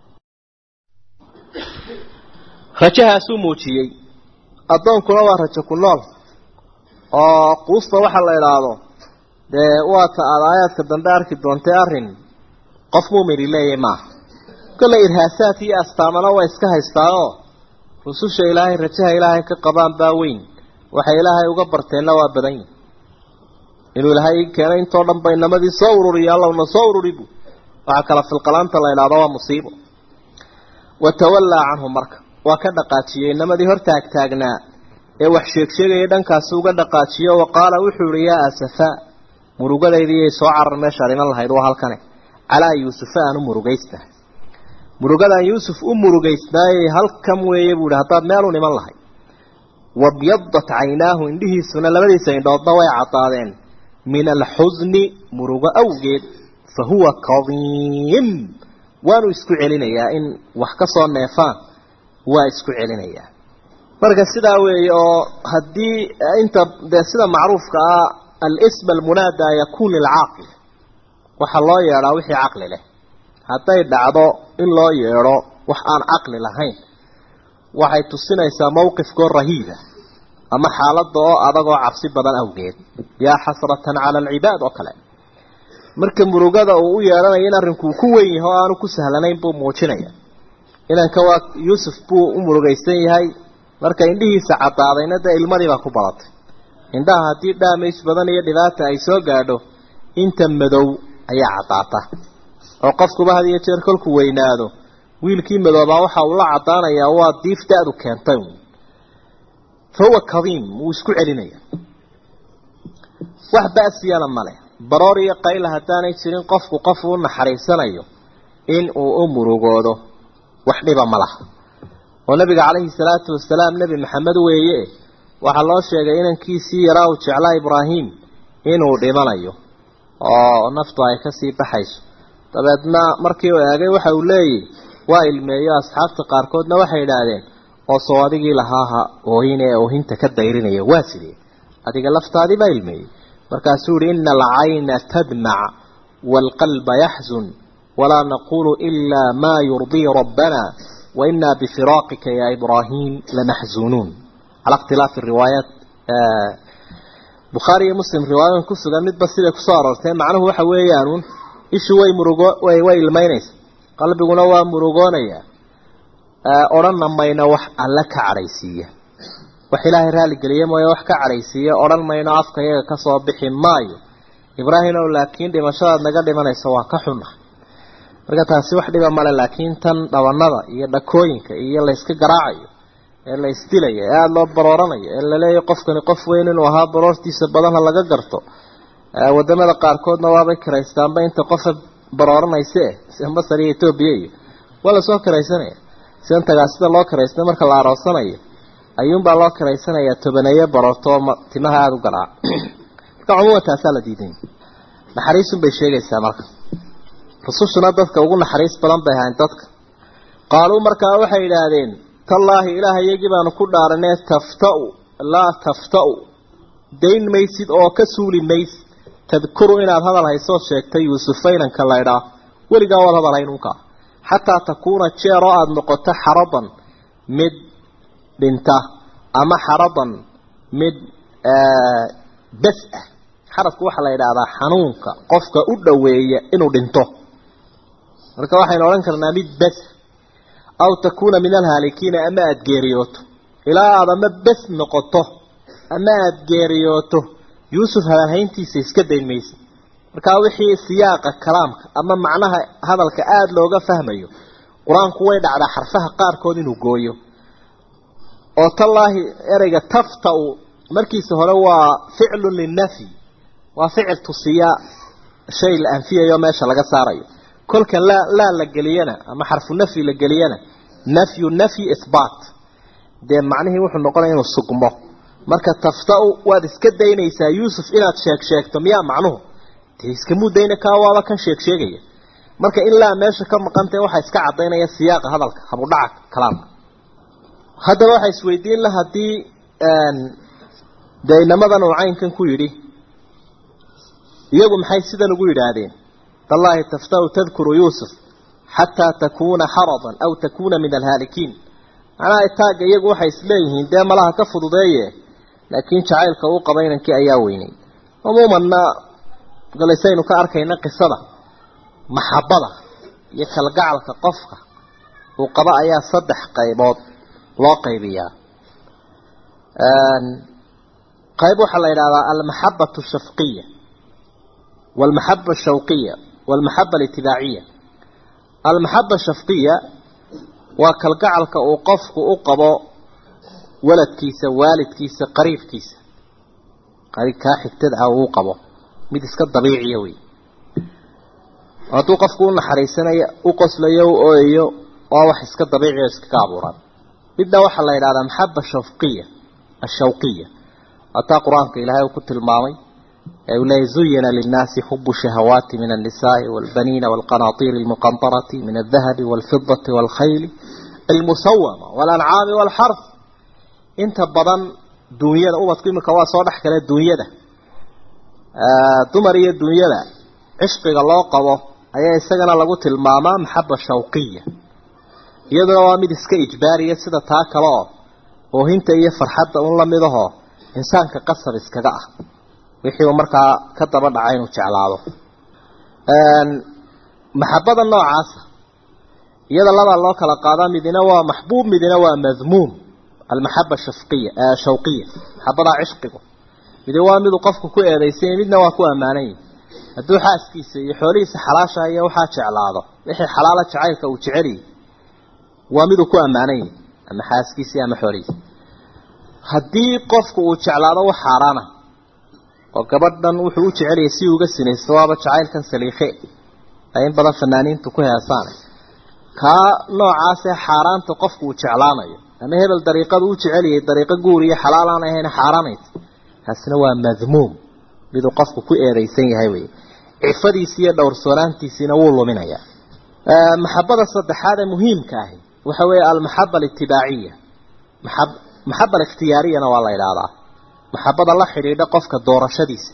rajahaas uu muujiyay adoonkuna waa rajo ku nool oo quusta waxa la ilaado dee waa ka aayaadka dambe arki doontay arrin qof muumin leeyahay ma kala irhaasaad iyo astaamana waa iska haystaayo rususha ilaahay rajaha ilaahay ka qabaan baa weyn waxa ilaahay uga barteena waa badan inuu ilaahay keenay intoo dhan bay namadii soo ururiyo Allahna soo ururibu waxa kala filqalaanta la ilaado waa musiibo watawalla anhu marka waa ka dhaqaajiyay namadii hor taag taagnaa ee wax sheeg sheegay dhankaas uga dhaqaajiyo waqaala wuxuu riyaa asafa murugadeedii soo carar meesha ariman lahayd waa halkan ala yuusuf aanu murugaysta murugada yuusuf u murugaystay halkan weeye buu hada meel u niman lahayd wabyadat aynaahu indihi suna labadiisa indhoodna way cadaadeen min alhuzn muruga awgeed fa huwa qadhim waanu isku celinayaa in wax ka soo neefaan waa isku celinayaa marka sidaa weeye oo hadii inta sida macruufka ah al-ism al-munada yakun al-aqil waxa loo yeeraa wixii aqli leh haday dhacdo in loo yeero wax aan aqli lahayn waxay tusinaysaa mowqifka rahiida ama xaaladda oo adag oo cabsi badan awgeed ya hasratan ala al-ibad oo kale marka murugada uu u yeeranayo in arinku ku weyn yahay oo aanu ku sahlanayn buu muujinaya inaan ka waa yuusuf buu u murugaysan yahay marka indhihiisa cadaadayna da ilmadii baa ku badatay indhaha hadii dhaameys badan iyo dhibaato ay soo gaadho inta madow ayaa cadaata oo qofku bahad iyo jeer kolku weynaado wiilkii madooba waxa uu la cadaanaya waa diiftaadu keentay فهو كظيم واسكو علينيا wax baasiyana male barooriya qayl hadaanay jirin qofku qof uu naxariisanayo in uu u murugoodo wax dhiba malaha oo nabiga kaleey salaatu wasalaam nabi maxamed weeye waxa loo sheegay inankiisii yaraa uu jeclaa ibraahim inuu dhimanayo oo naftu ay ka sii baxayso dabeedna markii uu eegay waxa uu leeyay waa ilmeeyo asxaabta qaarkoodna waxay yiraahdeen oo soo adigii lahaa oohin ee oohinta ka dayrinaya waa sidii adiga laftaadi baa ilmeeyay markaasuu yiri inna al-ayna tadma' wal qalba yahzun wala naqulu illa ma yurdi rabbana wa inna bi firaqika ya ibrahim lanahzunun ala ikhtilaf riwayat bukhari iyo muslim riwaayan ku sugan mid basida ku soo aroortay macnuhu waxa weeyaan ishu way murugo way way ilmeynaysa qalbiguna waa murugoonaya oranna mayna wax alla ka caraysiya wax ilaahay raali galiye mooyo wax ka caraysiya oran mayna afka iyaga ka soo bixi maayo ibraahim oo laakiin dhimashada naga dhimanaysa waa ka xun marka taasi wax dhiba male laakiin tan dhawanada iyo dhakooyinka iyo la iska garaacayo ee la istilayo ee loo barooranayo ee la leeyahay qofkani qof weyn inuu ahaa baroortiisa badan laga garto wadamada qaar koodna waaba kiraystaanba inta qof barooranaysa sida Masar iyo Itoobiya wala soo kiraysanaya sidan tagaasida loo kiraystay marka la aroosanayo ayuun baa loo kiraysanaya tobaneeyo baroorto timaha aad u galaa marka ummadtaas la diiday naxariisun bay sheegaysaa marka rasuulna dadka ugu naxariis badan bay ahayn dadka qaaluu marka waxay yiraahdeen tallaahi ilaahay yagi baan ku dhaaranay taftau la taftau dayn maysid oo ka suuli mays tadkuru inaad hadal hayso sheegtay yuusufaynan ka leedaa waligaa wada hadalayn unka حتى تكون جيرا نقطة حرضا مد بنتا أما حرضا مد آه بسأة حرض وحلا إلى هذا حنونك قفك أدوية إنه بنته لك واحد يقولون كرنا مد بس أو تكون من الهالكين أما أدجيريوت إلى هذا ما بس نقطة أما أدجيريوته يوسف هذا هينتي سيسكد الميس marka wixii siyaaqa kalaamka ama macnaha hadalka aad looga fahmayo quraanku way dhacda xarfaha qaar kood inuu gooyo oo tallaahi ereyga taftau markiisa hore waa ficlu linafi waa ficil tusiya shay la anfiyayo meesha laga saarayo kolka la la la galiyana ama xarfu nafi la galiyana nafyu nafi isbaat de macnaheedu wuxuu noqonayaa inuu sugmo marka taftau waad iska daynaysaa yuusuf inaad sheeg sheegto miyaa macnuhu iska mudayna ka waaba kan sheeg sheegaya marka ilaa meesha ka maqantay waxa iska cadeynaya siyaaqa hadalka habu dhac kalaamka hadaba waxa isweydiin la hadii daynamada noocaynkan ku yidhi iyagu maxay sidan ugu yidhaahdeen tallahi taftau tadkuru yuusuf xataa takuuna xaradan aw takuuna min alhaalikiin anaa itaaga iyagu waxay isleeyihiin dee malaha ka fududeeye laakiin jacaylka uu qaba inankii ayaa weynay umuumanna galaysaynu ka arkayna qisada maxabada iyo kalgacalka qofka uu qaba ayaa saddex qaybood loo qaybiyaa qayb waxaa la yidhahdaa almaxabatu shafqiya walmaxaba shawqiya walmaxaba alitibaaciya almaxaba shafqiya waa kalgacalka uu qofku u qabo waladkiisa waalidkiisa qariibkiisa qariibkaa xigtada ah uu qabo mid iska dabiiciya wey hadduu qofku u naxariisanayo u qoslayo u ooyayo waa wax iska dabiiciya o iskaga abuuran midna waxaa la yidhahdaa maxaba shafqiya ashawqiya ataa qur-aanka ilaahay uu ku tilmaamay ee uu leeyahy zuyina linnaasi xubu shahawaati min annisaai waalbaniina waalqanaatiiri almuqantarati min aldahabi waalfidati waalkhayli almusawama waalancaami waalxarf inta badan duunyada ubadku iminka waa soo dhex gala duunyada dumar iyo duunyada cishqiga loo qabo ayaa isagana lagu tilmaamaa maxaba shawqiya iyaduna waa mid iska ijbaariya sida taa kale oo oohinta iyo farxadda un la mid ahoo insaanka qasab iskaga ah wixii uu markaa ka daba dhacay inuu jeclaado maxabada noocaasa iyada labaa loo kala qaadaa midina waa maxbuub midina waa madmuum almaxaba shafqiya shawqiya maxabadaa cishqigu midi waa miduu qofku ku eedaysay midna waa ku ammaanay hadduu xaaskiisa iyo xoolihiisa xalaasha iyo waxaa jeclaado wixii xalaala jacaylka uu jeceliy waa miduu ku ammaanay ama xaaskiisa ama xoolihiisa haddii qofku uu jeclaado wax xaaraana oo gabadhan wuxuu u jeceliyay si uga sinaysto waaba jacaylkan saliikhe ay in badan fanaaniintu ku heesaan kaa noocaasee xaaraanta qofku uu jeclaanayo ama hebel dariiqadu u jeceliyay dariiqo guur iyo xalaal aan ahayn xaaraanayd taasina waa madmuum miduu qofku ku eedaysan yahay wey cifadiisi iyo dhowrsoonaantiisiina wuu luminayaa maxabada saddexaad ee muhiimka ahi waxa weeye almaxaba alitibaaciya maxab maxaba alikhtiyaariyana waa la yidhaahdaa maxabada la xidhiidha qofka doorashadiisa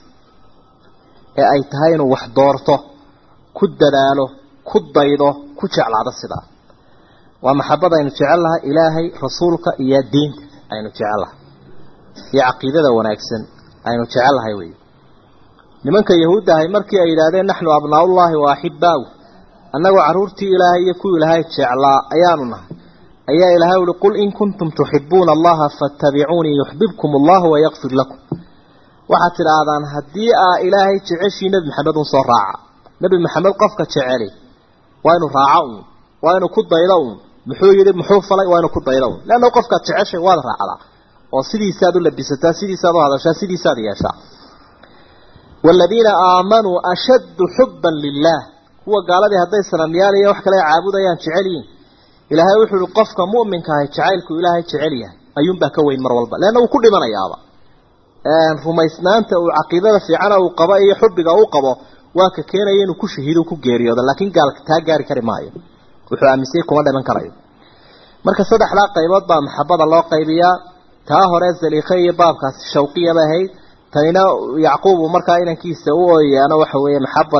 ee ay tahay inuu wax doorto ku dadaalo ku daydo ku jeclaado sidaa waa maxabada aynu jecel lahay ilaahay rasuulka iyo diinta aynu jecel lahay iyo caqiidada wanaagsan aynu jecel lahay wey nimanka yahuudda ahay markii ay yidhaahdeen naxnu abnaaullaahi wa axibbaau annagoo carruurtii ilaahay iyo kuwii ilaahay jeclaa ayaanu nahay ayaa ilaahay uhi qul in kuntum tuxibuuna allaha fattabicuunii yuxbibkum allahu wayakfir lakum waxaad tidhaahdaan haddii aa ilaahay jeceshii nebi maxamed un soo raaca nebi maxamed qofka jeceli waa inuu raaco uun waa inuu ku daydo uun muxuu yidhi muxuu falay waa inuu ku daydo uun leanna qofkaad jeceshay waad raacdaa oo sidiisaad u labisataa sidiisaad u hadashaa sidiisaad yeeshaa waaladiina aamanuu ashaddu xubban lilah kuwa gaaladii hadday sanamyaal iyo wax kale caabudayaan jecel yihiin ilaahay wuxuu yihi qofka mu'minka ahi jacaylku ilaahay jecel yahay ayuunbaa ka weyn mar walba leanna uu ku dhimanayaaba rumaysnaanta uu caqiidada fiicana uu qabo iyo xubbiga uu qabo waa ka keenaya inuu ku shahiido ku geeriyoodo laakiin gaalka taa gaari kari maayo wuxuu aaminsay kuma dhiman karayo marka saddexdaa qaybood baa maxabada loo qaybiyaa taa hore zaliikhe iyo baabkaasi shawqiya bay ahayd tanina yacquub uu markaa inankiisa u ooyayaana waxa weeye maxaba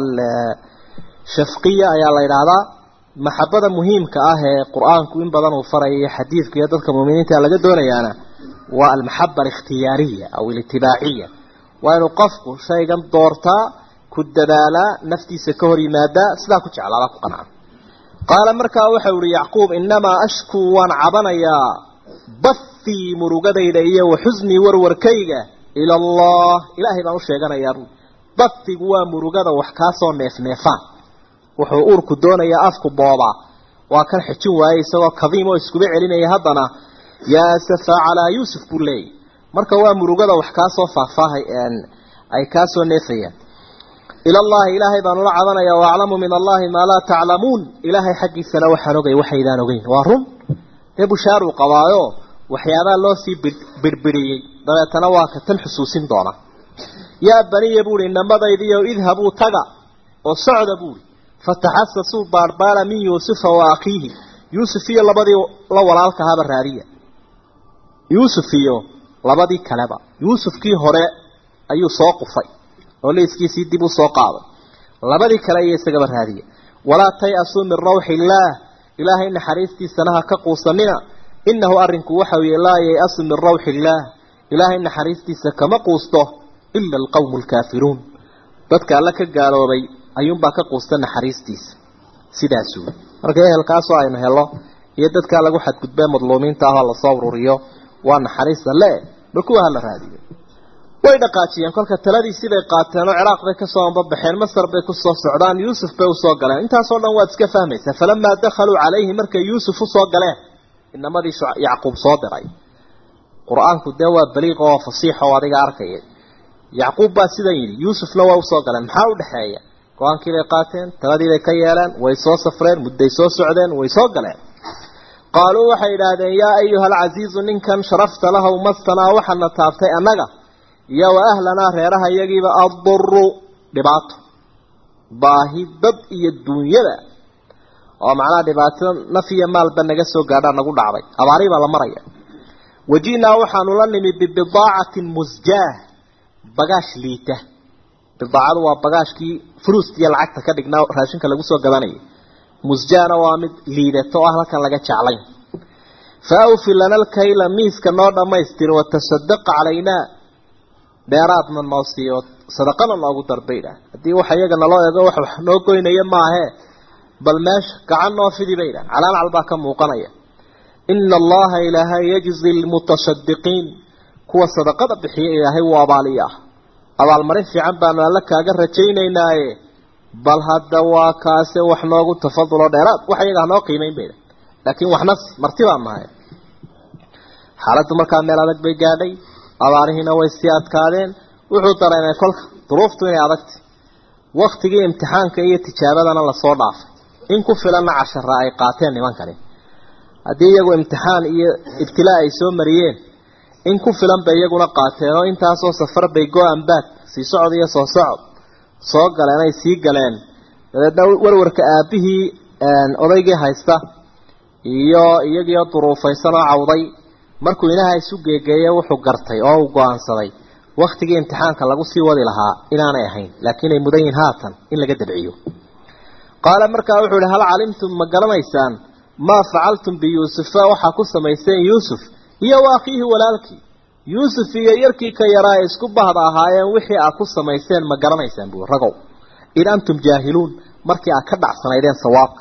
shafqiya ayaa la yidhaahdaa maxabada muhiimka ah ee qur-aanku in badan uu farayo iyo xadiidka iyo dadka muuminiinta laga doonayaana waa almaxaba alikhtiyaariya aw alitibaaciya waa inuu qofku shaygan doortaa ku dadaalaa naftiisa ka hor yimaadaa sidaa ku jeclaada ku qanca qaala markaa waxau ihi yacquub inamaa ashkuu waan cabanayaa bathii murugadayda iyo waxusnii warwarkayga ila allah ilaahay baan u sheeganayaa bathigu waa murugada wax kaasoo neefneefaan wuxuu uurku doonayaa afku booba waa kan xijin waayey isagoo kadiim oo iskuba celinaya haddana yaa asafa calaa yuusuf buu leeyay marka waa murugada wax kaasoo faahfaahay ay kaasoo neefayaan ila allahi ilaahay baan ula cabanayaa waaclamu min allahi maa laa taclamuun ilaahay xaggiisana waxaan ogay waxaydaan ogeyn waa run dee bushaaruu qabaayo waxyaabaa loo sii bidhbidhiyey dabeetana waa ka tan xusuusin doona yaa baniya buuhi inamadaydiiyo idhabuu taga oo socda buuhi fataxasasuu baarbaara min yuusufa wa akhiihi yuusuf iyo labadii la walaalka haba raadiya yuusuf iyo labadii kaleba yuusufkii hore ayuu soo qufay oo liiskiisii dib u soo qaaday labadii kale ayay isagaba raadiyay walaa tayasu min rawxillaah ilaahay naxariistiisana ha ka quusanina innahu arrinku waxa weeye laa yayasu min rawxillaah ilaahay naxariistiisa kama quusto ila alqawmu alkaafiruun dadka alla ka gaaloobay ayuunbaa ka quusta naxariistiisa sidaas uu marka ehelkaasoo aynu helo iyo dadka lagu xadgudbay madluumiinta ah la soo ururiyo waa naxariis alle markuu hala raadiyo way dhaqaajiyeen kolka taladii sibay qaateen oo Ciraaq bay ka soo baxeen Masar bay ku soo socdaan Yuusuf bay u soo galeen intaas oo dhan waad iska fahmaysaa falama dakhalu alayhi markay Yuusuf u soo galeen inamadii Yacquub soo diray quraanku dawaa baliiq oo fasiix oo adiga arkay Yacquub baa sida yiri Yuusufna waa u soo galeen maxaa u dhaxeeya go'aankii bay qaateen taladii bay ka yeeleen way soo safreen mudday soo socdeen way soo galeen qaaluu waxay yiraahdeen yaa ayuha al-aziiz ninkan sharafta lahu masana waxana taabtay annaga يا وأهلنا ريرها يجيب الضر دبعت باهي ضد الدنيا ومعنا دبعت نفي مال بنجسو قاعد نقول عبي أباري ولا مريا وجينا وحنا لنمي ببضاعة مزجاة بقاش ليته بضاعة وبقاش كي فلوس ديال عكتة كدقنا راشين كلا جسوا قباني مزجاة وامد ليته توه كان لقى عليه فأوفي لنا الكيل ميس كنار ما يستر وتصدق علينا dheeraad man noosiyo sadaqana loogu darbayda hadii waxa iyaga naloo eego wax noo goynaya ma aha bal meesh gacan noo fidibayda calaan alba ka muuqanaya inna allaha ilaha yajzi almutasaddiqin kuwa sadaqada bixiya ilaahay waa abaaliya abaal marin fiican baan alla kaaga rajaynaynaaye bal hadda waa kaase wax noogu tafadulo dheeraad wax iyaga noo qiimeyn bayda laakiin waxna martibaa ma aha xaaladdu markaa meel adag bay gaadhay abaarihina way si adkaadeen wuxuu dareemay kolka duruuftu inay adagtay waqtigii imtixaanka iyo tijaabadana la soo dhaafay in ku filan cashara ay qaateen nimankani hadii iyagu imtixaan iyo ibtilaa ay soo mariyeen in ku filan bay iyaguna qaateen oo intaas oo safar bay go'an baad si socod iyo soo socod soo galeen ay sii galeen warwarka aabihii odaygii haysta iyo iyagii duruufaysan oo cawday markuu ilaahay isu geegeeyay wuxuu gartay oo uu go'aansaday waqtigii imtixaanka lagu sii wadi lahaa inaanay ahayn laakiin ay mudan yihiin haatan in laga dabciyo qaala markaa wuxuu yiri hal calimtum ma garanaysaan ma facaltum bi yuusuf waxa ku samayseen yuusuf iyo waaqihi walaalkii yuusuf iyo yarkii ka yaraa isku bahda ahaayeen wixii aad ku samayseen ma garanaysaan buu ragow in antum jaahiluun markii aad ka dhacsanaydeen sawaabka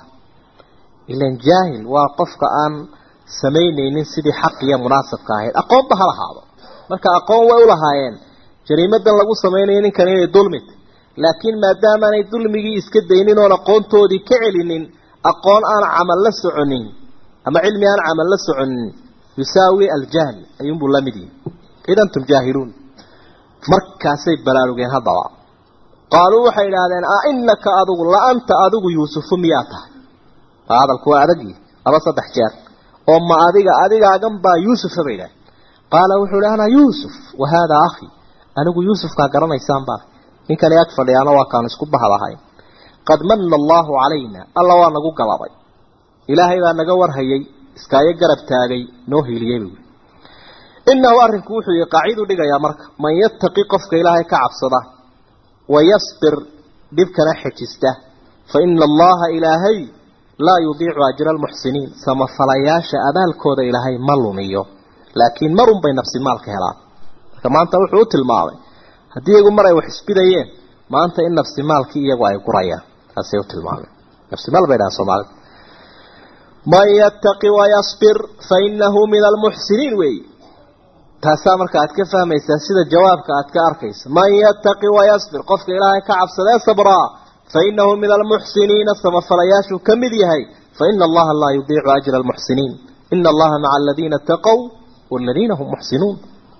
ilan jaahil waa qofka aan samaynaynin sidii xaq iyo munaasabka ahayd aqoon ba halahaado marka aqoon way u lahaayeen jariimadan lagu sameeyay ninkan inay dulmid laakiin maadaama ay dulmigii iska daynin oo aqoontoodii ka celinin aqoon aan amal la soconin ama cilmi aan amal la soconin yusaawi aljahl ayun bulamidi idan tum jaahiluun markaasay balaarugeen hadaba qaaluu waxay yiraahdeen a innaka adugu la anta adugu yuusuf miyata hadalku waa adagi aba saddex jeer oo ma adiga adigaagan baa yuusuf bayda qaala wuxuu laana yuusuf wa hada akhi anigu yuusuf ka garanaysaan baa ninkan ay fadhiyana waa kaan isku bahadahay qad manna allahu alayna alla waa nagu galabay ilaahay baa naga warhayay iskaaye garab taagay noo hiliyay innahu arrinku wuxuu yaqacidu dhigaya marka man yattaqi qofka ilaahay ka cabsada wa yasbir dibkana xijista fa inna allaha ilaahay لا يضيع أجر المحسنين سما فلاياش أبال كود إلهي ملوميو لكن مرم بين نفس مالك هلا كما أنت وحوت الماضي هدي يقول مرة وحسب ديين ما أنت إن نفس مالك يقوى قرية هسيوت الماضي نفس مال بين صمال من يتقي ويصبر فإنه من المحسنين وي تسامر كأتك فهم يستسيد الجواب كأتك أركيس من يتقي ويصبر قفك إلهي كعب صدا صبرا فإنه من المحسنين ثم فلياش كمذيهي فإن الله لا يضيع أجر المحسنين إن الله مع الذين اتقوا والذين هم محسنون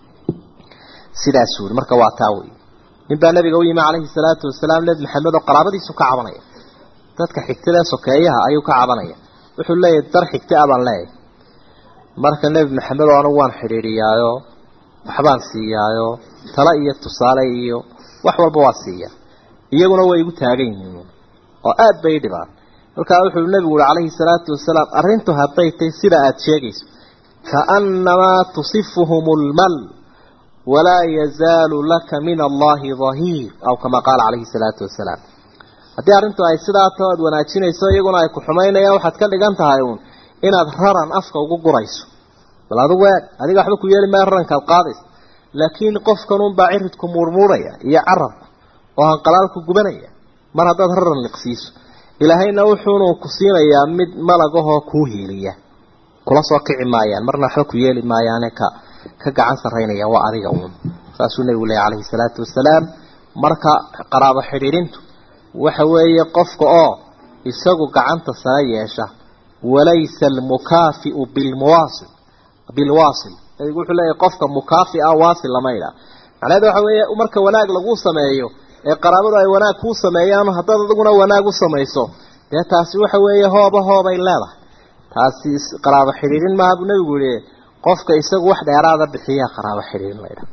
سيدا سور مركا واتاوي نبا النبي قوي عليه الصلاة والسلام لذ محمد وقرابتي سكا عبانيا تدك حكتلا سكايها أيو كعبانيا وحول الله يدر حكتا أبان الله مركا النبي محمد وانوان حريريايو وحبان سيايو تلائي التصاليو وحوال بواسية iyaguna way igu taagan yihiin oo aad bay dhibaan marka wuxuu nabigu calayhi salaatu wasalaam arintu haday tay sida aad sheegayso ka annama tusifuhumul mal ولا يزال لك من الله ظهير أو كما قال عليه الصلاة والسلام haddii arintu ay sidaa tood wanaajinayso iyaguna ay ku xumaynayaan waxaad ka dhigan tahay uun inaad raran afka ugu gurayso bal adigu adiga waxba ku yeeli ma raranka qaadays laakiin qofkan uun baa ciridku murmuraya iyo carab oo aan qalaalku gubanaya mar haddaad raran liqsiiso ilaahayna wuxuu ku siinayaa mid malagahoo ku hiiliya kula soo kici maayaan marna waxba ku yeeli maayaan ka ka gacan sareynaya waa adiga uun saasuu nabigu leeyahay alayhi salaatu wasalaam marka qaraabo xiriirintu waxa weeye qofka oo isagu gacanta sare yeesha walaysa almukaafi'u bilmuwasil bilwasil ay wuxuu leeyahay qofka mukaafi'a wasil lama ila macnaheedu waxa weeye marka wanaag lagu sameeyo ee qaraabadu ay wanaag ku sameeyaan haddaad adiguna wanaag u sameeyso ee taasi waxa weeye hooba hooba ay leedahay taasi qaraabo xiriirin ma abu nabigu leeyahay qofka isagu wax dheeraada bixiya qaraabo xiriirin leeyahay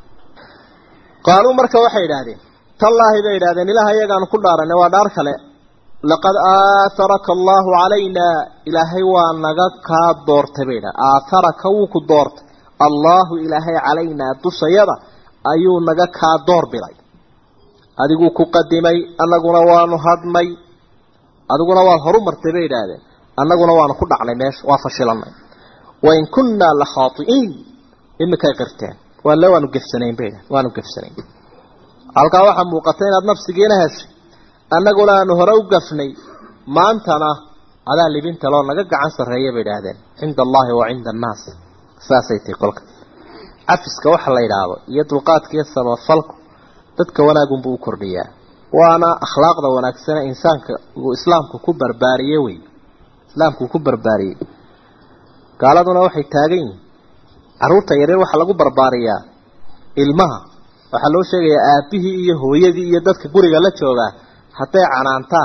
qaaluu marka waxay yiraahdeen tallaahi bay yiraahdeen ilaahay ayagaan ku dhaaranay waa dhaar kale laqad aataraka allahu alayna ilaahay waa naga ka doortay bayda aataraka wuu ku doortay allahu ilaahay alayna dushayada ayuu naga ka door bilay adigu ku qadimay annaguna waanu hadmay adiguna waa horumartay bay yiraahdeen annaguna waanu ku dhacnay meesha waa fashilanay wa in kunna la khaatiin imika qirteen wala waanu gafsanayn bayda waanu gafsanayn halka waxa muuqatay inaad nafsigeena heshay annaguna aanu hore u gafnay maantana adaa libinta loo naga gacan sareeyay bay yiraahdeen inda Allahi wa inda an-nas saasaytay qolka afiska waxa la yiraahdo iyo dulqaadka iyo samafalku dadka wanaagun buu kordhiyaa waana akhlaaqda wanaagsan ee insaanka uu islaamku ku barbaariyay way islaamku ku barbaariyay gaaladuna waxay taagan yihiin caruurta yaryar waxa lagu barbaariyaa ilmaha waxa loo sheegayaa aabihii iyo hooyadii iyo dadka guriga la jooga haday canaantaan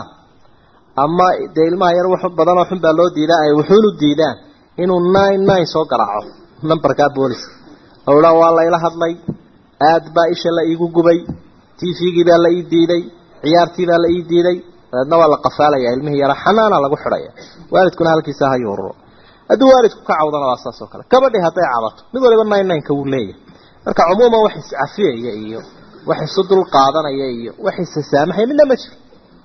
ama de ilmaha yar wax badan oo xun baa loo diidaa ay wuxuu diidaan inuu nine nine soo garaaco numberka booliis awla waa la ila hadlay aad baa isha la iigu gubay tv-gii baa la ii diiday ciyaartii baa la ii diiday dadna waa la qafaalaya ilmihii yara xanaana lagu xidhaya waalidkuna halkiisa ha yooro aduu waalidku ka cawdana waa saas oo kale kabadhi haday cabato mid waliba nine nine ka uu leeyahay marka umuuma wax iscafiyay iyo wax isudul qaadanaya iyo wax isaamaxay midna ma jiro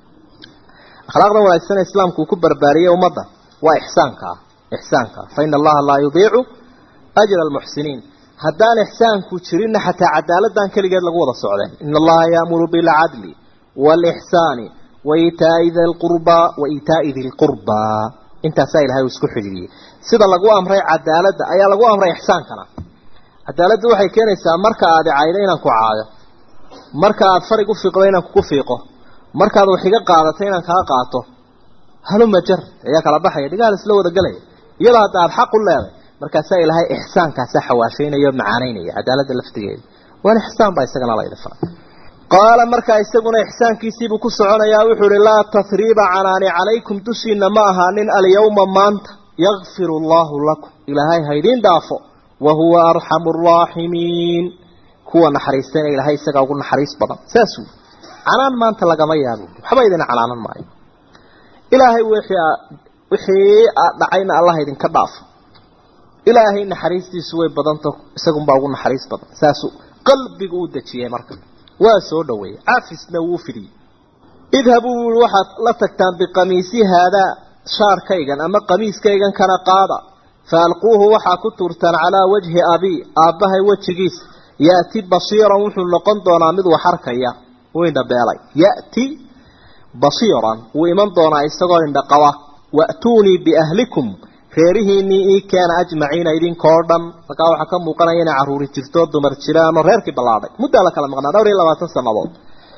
akhlaaqda wanaagsan islaamku ku barbaariyay ummadda waa ihsaanka ihsaanka fa inna allaha la yudii'u ajra almuhsinin haddaan ihsaanku jirin hatta cadaaladan kaligeed lagu wada socdeen inna allaha ya'muru bil 'adli wal ihsani wa itaa'i dhil qurba wa itaa'i dhil qurba inta saa ilaahay isku xidhiidhiyay sida lagu amray cadaalada ayaa lagu amray ihsaankana cadaaladu waxay keenaysaa marka aad caaydo inaan ku caayo marka aad farig u fiiqdo inaan ku fiiqo marka aad wax iga qaadato inaan ka qaato halu majar ayaa kala baxay dhigaal isla wada galay iyada aad xaq u leedahay marka saa ilaahay ihsaanka sa xawaashaynayo macaanaynayo cadaalada laftigeeda waa ihsaan baa isagana la idafaa qaala marka isaguna ihsaankiisii buu ku soconayaa wuxuu ri la tasriiba canaani calaykum dushina ma ahaanin al-yawma maanta yaghfiru Allahu lakum ilaahay haydin dhaafo wa huwa arhamur rahimin kuwa naxariisana ilaahay isaga ugu naxariis badan saasu canaan maanta lagama yaabo waxba idin canaanan maayo ilaahay wixii wixii dhacayna Allah idin ka dhaafo ilaahay naxariistiisu way badanto isagu baa ugu naxariis badan saasu qalbigu u dajiyay marka waa soo dhaweey afisna wuu firi idhabu waxaad la tagtaan biqamiisi hada shaarkaygan ama qamiiskaygan kana qaada faalquuhu waxa ku turtan ala wajhi abi aabahay wajigiis yaati basiran wuxuu noqon doonaa mid wax arkaya wayna beelay yaati basiran wa iman doonaa isagoo indha qaba wa'tuuni bi ahlikum reerihiini ii kana ajmaciina idin koodhan marka waxa ka muuqanaya in caruuri jirto dumar jiraan oo reerkii balaaday muddo la kala maqnaa dhowr iyo labaatan sanadood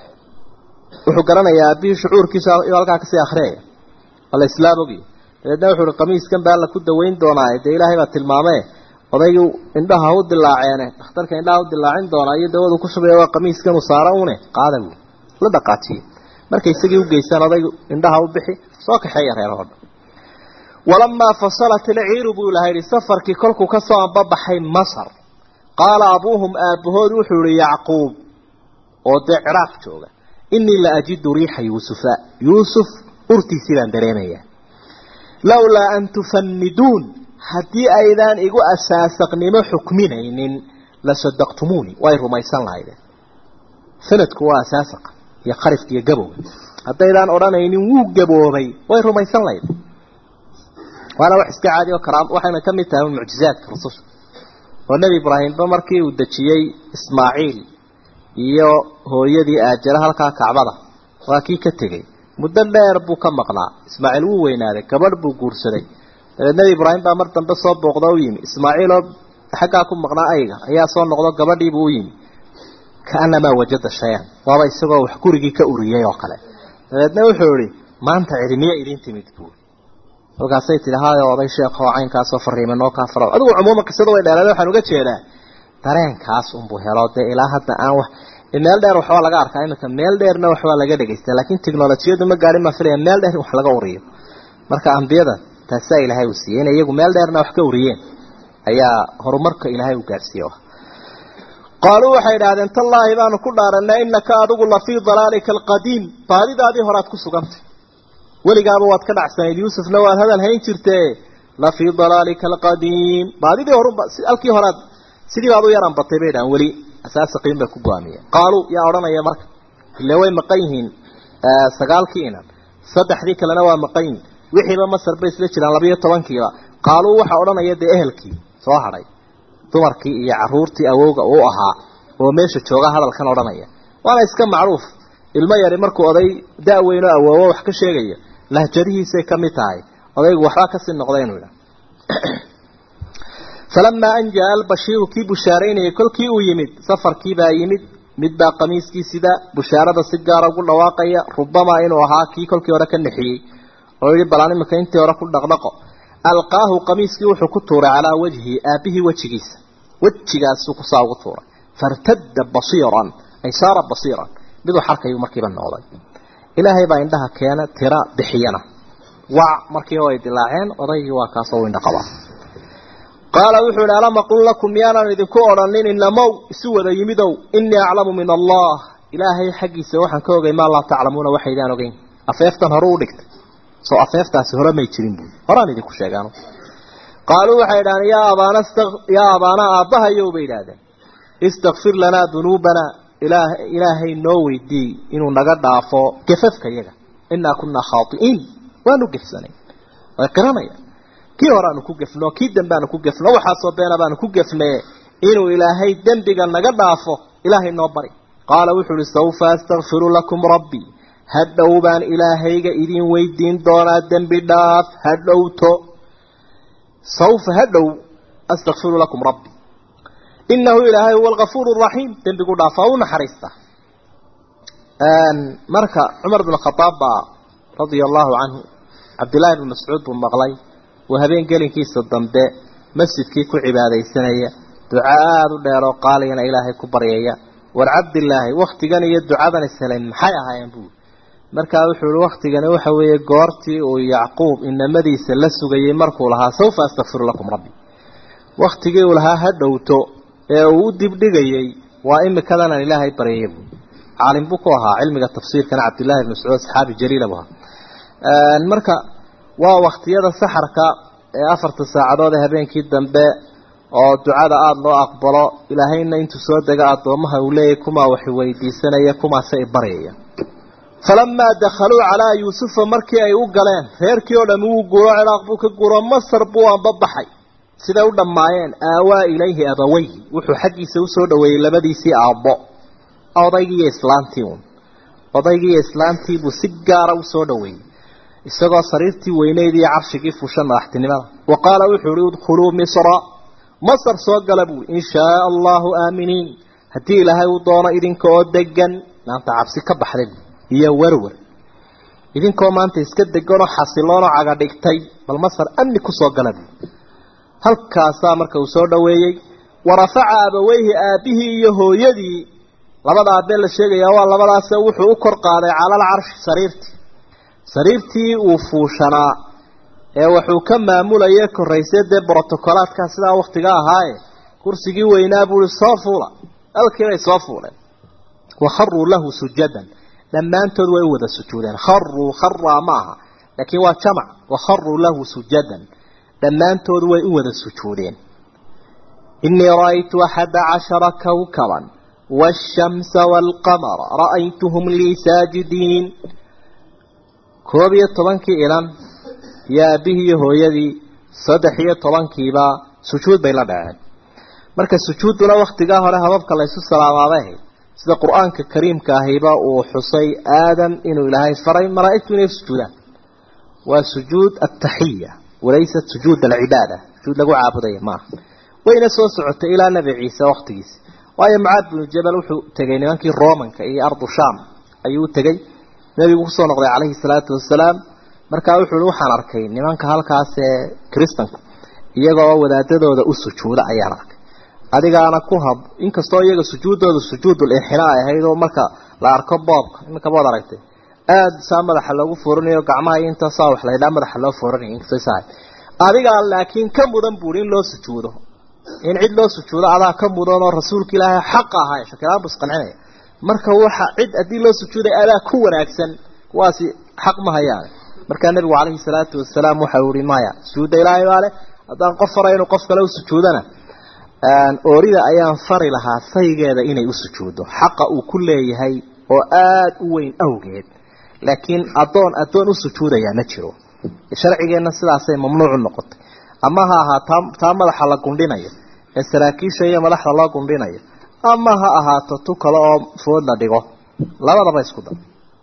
wuxuu garanayaa bi shucuurkiisa iyo halka ka sii akhriyay wala islaamogi dadna wuxuu qamiiskan baa la ku daweyn doonaa ee ilaahay baa tilmaamay odaygu indhaha u dilaaceene dhakhtarka indhaha u dilaacin doonaa iyo dawadu ku shubay waa qamiiskan uu saaro uune qaadaw la dhaqaatiye markay isagii u geysaan odaygu indhaha u bixi soo kaxeeya reerahooda ولما فصلت العير بولهير سفر كي كلكو كسو انببحي مصر قال أبوهم آبهود وحور يعقوب ودع عراق جوغا إني لأجد ريح يوسف يوسف أرتي سيلان دريمية لولا أن تفندون حتى أيضا إيقو أساسقني ما حكمين lasadaqtumuni way rumaysan lahaydeen sanadku waa asaasiq iyo qarifka iyo gabow haddaydaan odhanaynin wuu gaboobay way rumaysan lahaydeen waana wax iska caadi oo karaam waxayna ka mid tahay mucjizaadka rususha oo nabi ibraahim ba markii uu dajiyay ismaaciil iyo hooyadii aajara halka kacbada waa kii ka tagay muddo dheer buu ka maqnaa ismaaciil wuu weynaaday gabadh buu guursaday nabi ibraahim baa mar dambe soo booqda u yimi ismaaciil oo xagga ku maqnaa ayga ayaa soo noqdo gabadhii buu u yimi kaanama wajada shayan waaba isagoo wax gurigii ka uriyay oo kale dadna wuxuu yiri maanta cilmiye idin timid buu halkaasay tidhaahayo oday sheekh oo caynkaas oo fariimo noo ka faro adigu cumuuma qisada way dheeraad waxaan uga jeedaa dareenkaas un buu helo de ilaa hadda aan wax meel dheer wax laga arkaa imika meel dheerna wax waa laga dhageystaa laakiin tiknoolajiyadu ma gaarin ma filaya meel dheer wax laga uriyo marka ambiyada taasa ilaahay uu siiyay inay iyagu meel dheerna wax ka uriyeen ayaa horumarka ilaahay uu gaarsiiyo qaaluu waxay idhaahdeen tallaahi baanu ku dhaaranay innaka adigu la fii dalaalika alqadiim baadidaadii horaad ku sugantay weligaaba waad ka dhacsanayd yuusufna waad hadal hayn jirtee la fii dalaalika alqadiim baadidii horunba halkii horaad sidii baad u yaraan batay bay dhahan weli asaasiqiin bay ku go'aamiyeen qaaluu yaa odhanaya marka ilaa way maqan yihiin sagaalkii inan saddexdii kalena waa maqan yihiin wixiiba masar bay isla jiraan labiyo tobankiiba qaaluu waxa odhanaya dee ehelkii soo hadhay dumarkii iyo caruurtii awowga uu ahaa oo meesha jooga hadalkan odhanaya waana iska macruuf ilmo yari markuu oday da'weyn oo awoowo wax ka sheegaya lahjadihiisay ka mid tahay odaygu waxba ka sii noqday inuu yidhaah فلما أن جاء البشير كي بشارين كل كي يمد سفر كي با يمد مد با قميص كي سدا بشارة سجارة كل واقعية ربما إنه ها كي كل كي ورا كنحي ويقول بلاني مكان تي ورا كل دغدقة ألقاه قميص كي وحكتور على وجهه أبيه وجهيس وجهيس سقصا وطورا فارتد بصيرا أي صار بصيرا بدو حركة يوم مركبا النوضي إلهي با عندها كانت ترى بحينا وع مركبا يدلاعين وضيه وكاسوين قبا قال وحول ألم أقول لكم يانا إذنكو أرنين إنمو سوى يمدو إني أعلم من الله إلهي حقي سوحا كوغي ما الله تعلمون وحيدان وغين أفيفتن هرودك سو أفيفتا سهرا ميتشرين بي هراني ديكو شاقانو قالوا وحيدان يا أبانا استغ... يا أبانا أبها يوبي لادا استغفر لنا ذنوبنا إله... إلهي نوي دي إنو نقد عفو كففك يغا إنا كنا خاطئين وانو قفزانين ويقرانيا kii horaanu ku gafno kii dambaanu ku gafno waxa soo beena baanu ku gafnay inuu ilaahay dambiga naga dhaafo ilaahay noo bari qaala wuxuu sawfa astaghfiru lakum rabbi hadhow baan ilaahayga idin weydiin doonaa dambi dhaaf hadhowto sawfa hadhow astaghfiru lakum rabbi innahu ilaahay huwa alghafur arrahim dambigu dhaafa oo naxariista aan marka umar ibn khattab radiyallahu anhu abdullah ibn mas'ud bin maqlay وهبين قالين كيس الضمباء مسجد كيكو عبادة سنية دعاء ديرو قالين إلهي كبرية والعبد الله وقت قال يدعاء السلام حياها ينبو مركا وحول وقت قال وحوي قارتي ويعقوب إن مدي سلسوا جاي مركو لها سوف أستغفر لكم ربي وقت قال لها هدوتو ودي بدي جاي وإما كذا إلهي بريء عالم بكوها علم التفسير كان عبد الله بن مسعود صحابي جليل أبوها المركا waa waqtiyada saxarka ee afarta saacadood habeenkii dambe oo ducada aad loo aqbalo ilaahayna intuu soo daga adoomaha uu leeyahay kuma wax weydiisanaya kuma say bariyaya falamma dakhalu ala yusuf markii ay u galeen reerkii oo dhan uu guro ciraaq buu ka guro masar buu aan babaxay sida u dhamaayeen aawaa ilayhi abaway wuxuu xaqiisa u soo dhaweeyay labadiisii aabbo odaygii islaantii odaygii islaantii buu si gaar ah u soo dhaweeyay isagoo sariirtii weyneed iyo carshigii fushan madaxtinimada waqala wuxuu udkhulu misra masar soo galabu insha Allah aaminin hadii ilaahay uu doono idinka oo degan maanta cabsi ka baxday iyo warwar idinkoo maanta iska degan oo xasiloon oo caga dhigtay bal masar amni ku soo galabu halkaas marka uu soo dhaweeyay warafaca abawayhi aabihi iyo hooyadii labada aabbe la sheegaya waa labadaas wuxuu u kor qaaday calal carsh sariirtii sariirtii uu fuushanaa ee wuxuu ka maamulayay koreysada protocolaadka sida waqtiga ahaa kursigii weynaa buu soo fuula alkii ay soo fuuleen wa kharru lahu sujadan lamaantood way wada sujuudeen kharru kharra maaha laakiin waa jamac wa kharru lahu sujadan lamaantood way u wada sujuudeen إني رأيت أحد عشر كوكبا والشمس والقمر رأيتهم لي ساجدين كوبية طبانكي إلان يا به يهويدي صدحية طبانكي با سجود بيلا بعد مركز سجود ولا وقت جاه لها وفق الله يسوع السلام عليه سيد القرآن الكريم كاهبا وحصي آدم إنه إلهي فرعي ما رأيت من السجودان وسجود التحية وليست سجود العبادة سجود لقوا عابدية ما وين سوسعت إلى نبي عيسى وقتيس وأي معاد بن الجبل وحو تجيني مانكي رومان كأي أرض الشام أيو تجي نبي صلى الله عليه الصلاة والسلام مركا وحو روحان أركين نمانك هالكاس كريستان يجوا وداتده وده السجود أيارك adiga ana ku hab inkastoo iyaga sujuudooda sujuudul ihraa haydo marka la arko boobka imka bood aragtay aad saamada lagu foorinayo gacmaha inta saa wax la yiraahdo madaxa loo foorinayo inkastoo saay adiga laakiin ka mudan buurin loo sujuudo in cid loo sujuudo adaa ka mudan oo rasuulka ilaahay xaq ahaa shakala bas qancinay marka waxa cid adii loo sujuuday adaa ku wanaagsan kuwaasi xaq ma hayaan marka nabiga kaleey salaatu wassalaam waxa uu rimaaya sujuuda ilaahay wale hadaan qof farayno qof kale u sujuudana aan orida ayaan fari lahaa saygeeda inay u sujuudo xaqa uu ku leeyahay oo aad u weyn awgeed laakiin adoon adoon u sujuudaya ma jiro sharcigeena sidaas ay mamnuuc noqotay ama ha ahaato taa madaxa la gundinayo ee saraakiisha iyo madaxda loo gundinayo ama ha ahaato tu kale oo food la dhigo labadaba isku dar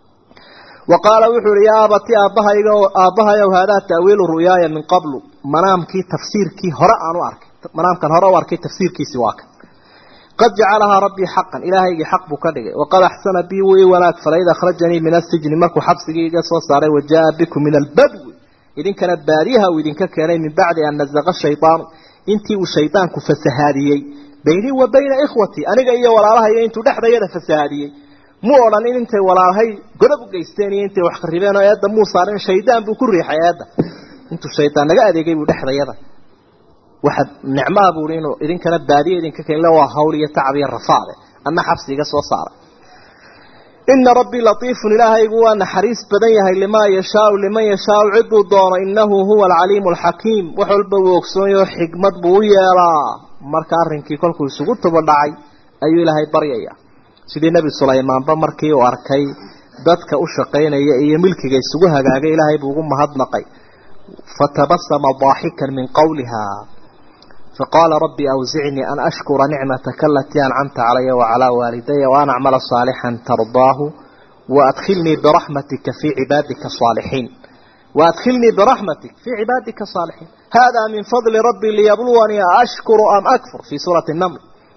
وقال وحور يا أبتي أبها أبها وهذا تأويل الرؤيا من قبل منام كي تفسير كي هراء أنو أرك منام كان هراء وأركي تفسير كي سواك قد جعلها ربي حقا إلهي حق بكده وقد أحسن بي وولاد فلإذا خرجني من السجن مكو حبسي جسوس عليه وجاء بكم من البدو إذن كانت باريها وإذن كان من بعد أن نزغ الشيطان انتي والشيطان كفسهادي بيني وبين إخوتي أنا جاي ولا الله ينتو دحدا يدا فسهادي مو أن أنت ولا هاي قرب جيستاني أنت وحقربان يدا مو صارين شيطان بكل حياته أنتو الشيطان نجا أدي جيبوا دحدا يدا واحد نعمة بورينه إذن كانت بارية إذن كان له هورية تعبير رفاضة أما حبسي جس وصار إن ربي لطيف إلهي جوا حريص بدنيها لما يشاء لمن يشاء عبد الدار إنه هو العليم الحكيم وحول بوكسون حكمة بويا لا مركارن كي كل كل سقوط بدعي أي إلهي بريئة سيد النبي سليمان بمركي وأركي ذاتك أشقين أي ملك جي سجوها جاء إلهي بوجم هذا نقي فتبسم ضاحكا من قولها فقال ربي أوزعني أن أشكر نعمتك التي أنعمت علي وعلى والدي وأن أعمل صالحا ترضاه وأدخلني برحمتك في عبادك الصالحين وأدخلني برحمتك في عبادك الصالحين هذا من فضل ربي ليبلوني أشكر أم أكفر في سورة النمل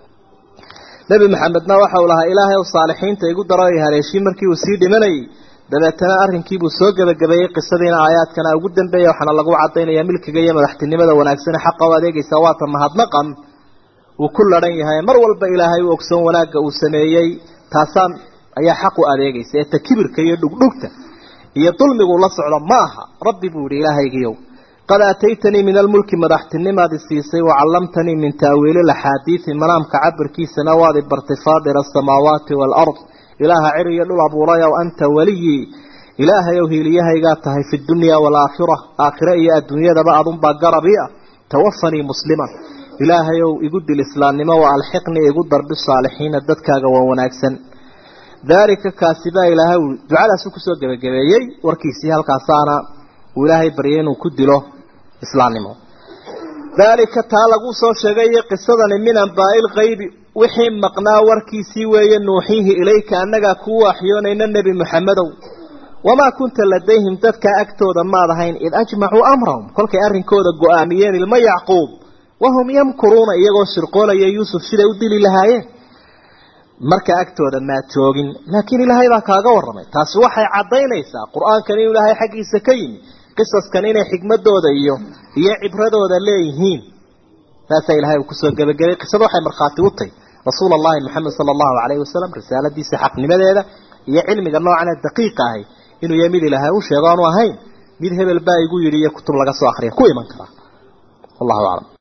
نبي محمد نوحى لها إلهي والصالحين تيقول درايها ليشي مركي وسيد مني dabeetana arrinkii buu soo gabagabeeyay qisadina aayaadkana ugu dambeeyay waxana lagu cadeynaya milkiga iyo madaxtinimada wanaagsan xaqqa adeegaysa waata mahadnaqan uu ku ladan yahay mar walba ilaahay uu ogsoon wanaaga uu sameeyay taasaan ayaa xaq u adeegaysa ee takibirka iyo dhugdhugta iyo dulmigu la socdo maaha rabbi buu ilaahayiyo qad ataytani min almulki madaxtinimada siisay wa callamtani min ta'wiil alhadith manamka cabirkiisana waadi bartifaadir as-samawati wal ard إله عري الأبو رايا وأنت ولي إله يوهيليها يقاتها في الدنيا والآخرة آخرة يا الدنيا ذا بعض باقر بيئة توفني مسلما إله يو يقود الإسلام نما والحقني يقود رب الصالحين الددك وناكسا ذلك كاسبا إله جعل سوك سوك جبجبيي وركيسيها الكاسانا وإلهي بريين وكد له إسلام نما ذلك تعالى صوت شجية قصة من أنباء الغيب وحين مقنا وركيسي وينوحيه إليك أنك كوا حيون إن النبي محمد وما كنت لديهم تذكى أكتودا ما ذهين إذ أجمعوا أمرهم كل كأرن كودا قواميين لما يعقوب وهم يمكرون إيغو سرقون يا يوسف سيدا ودي للهاية مركا أكتودا ما توغين لكن إلهي ذاك أغورمي تاسوحي عضي ليسا قرآن كان إلهي حقي سكين قصص كان إلهي حكمة دودا إيو هي عبرة دودا ليهين تاسا إلهي وكسوة قبقري قصة وحي مرخاتي وطي رسول الله محمد صلى الله عليه وسلم رسالة دي سحق لماذا هذا هي علم الله عن الدقيقة هي إنه يميل لها وشيطان وهين مذهب الباقي يقول لي كتب لك سواخرية كوي من كرا الله أعلم.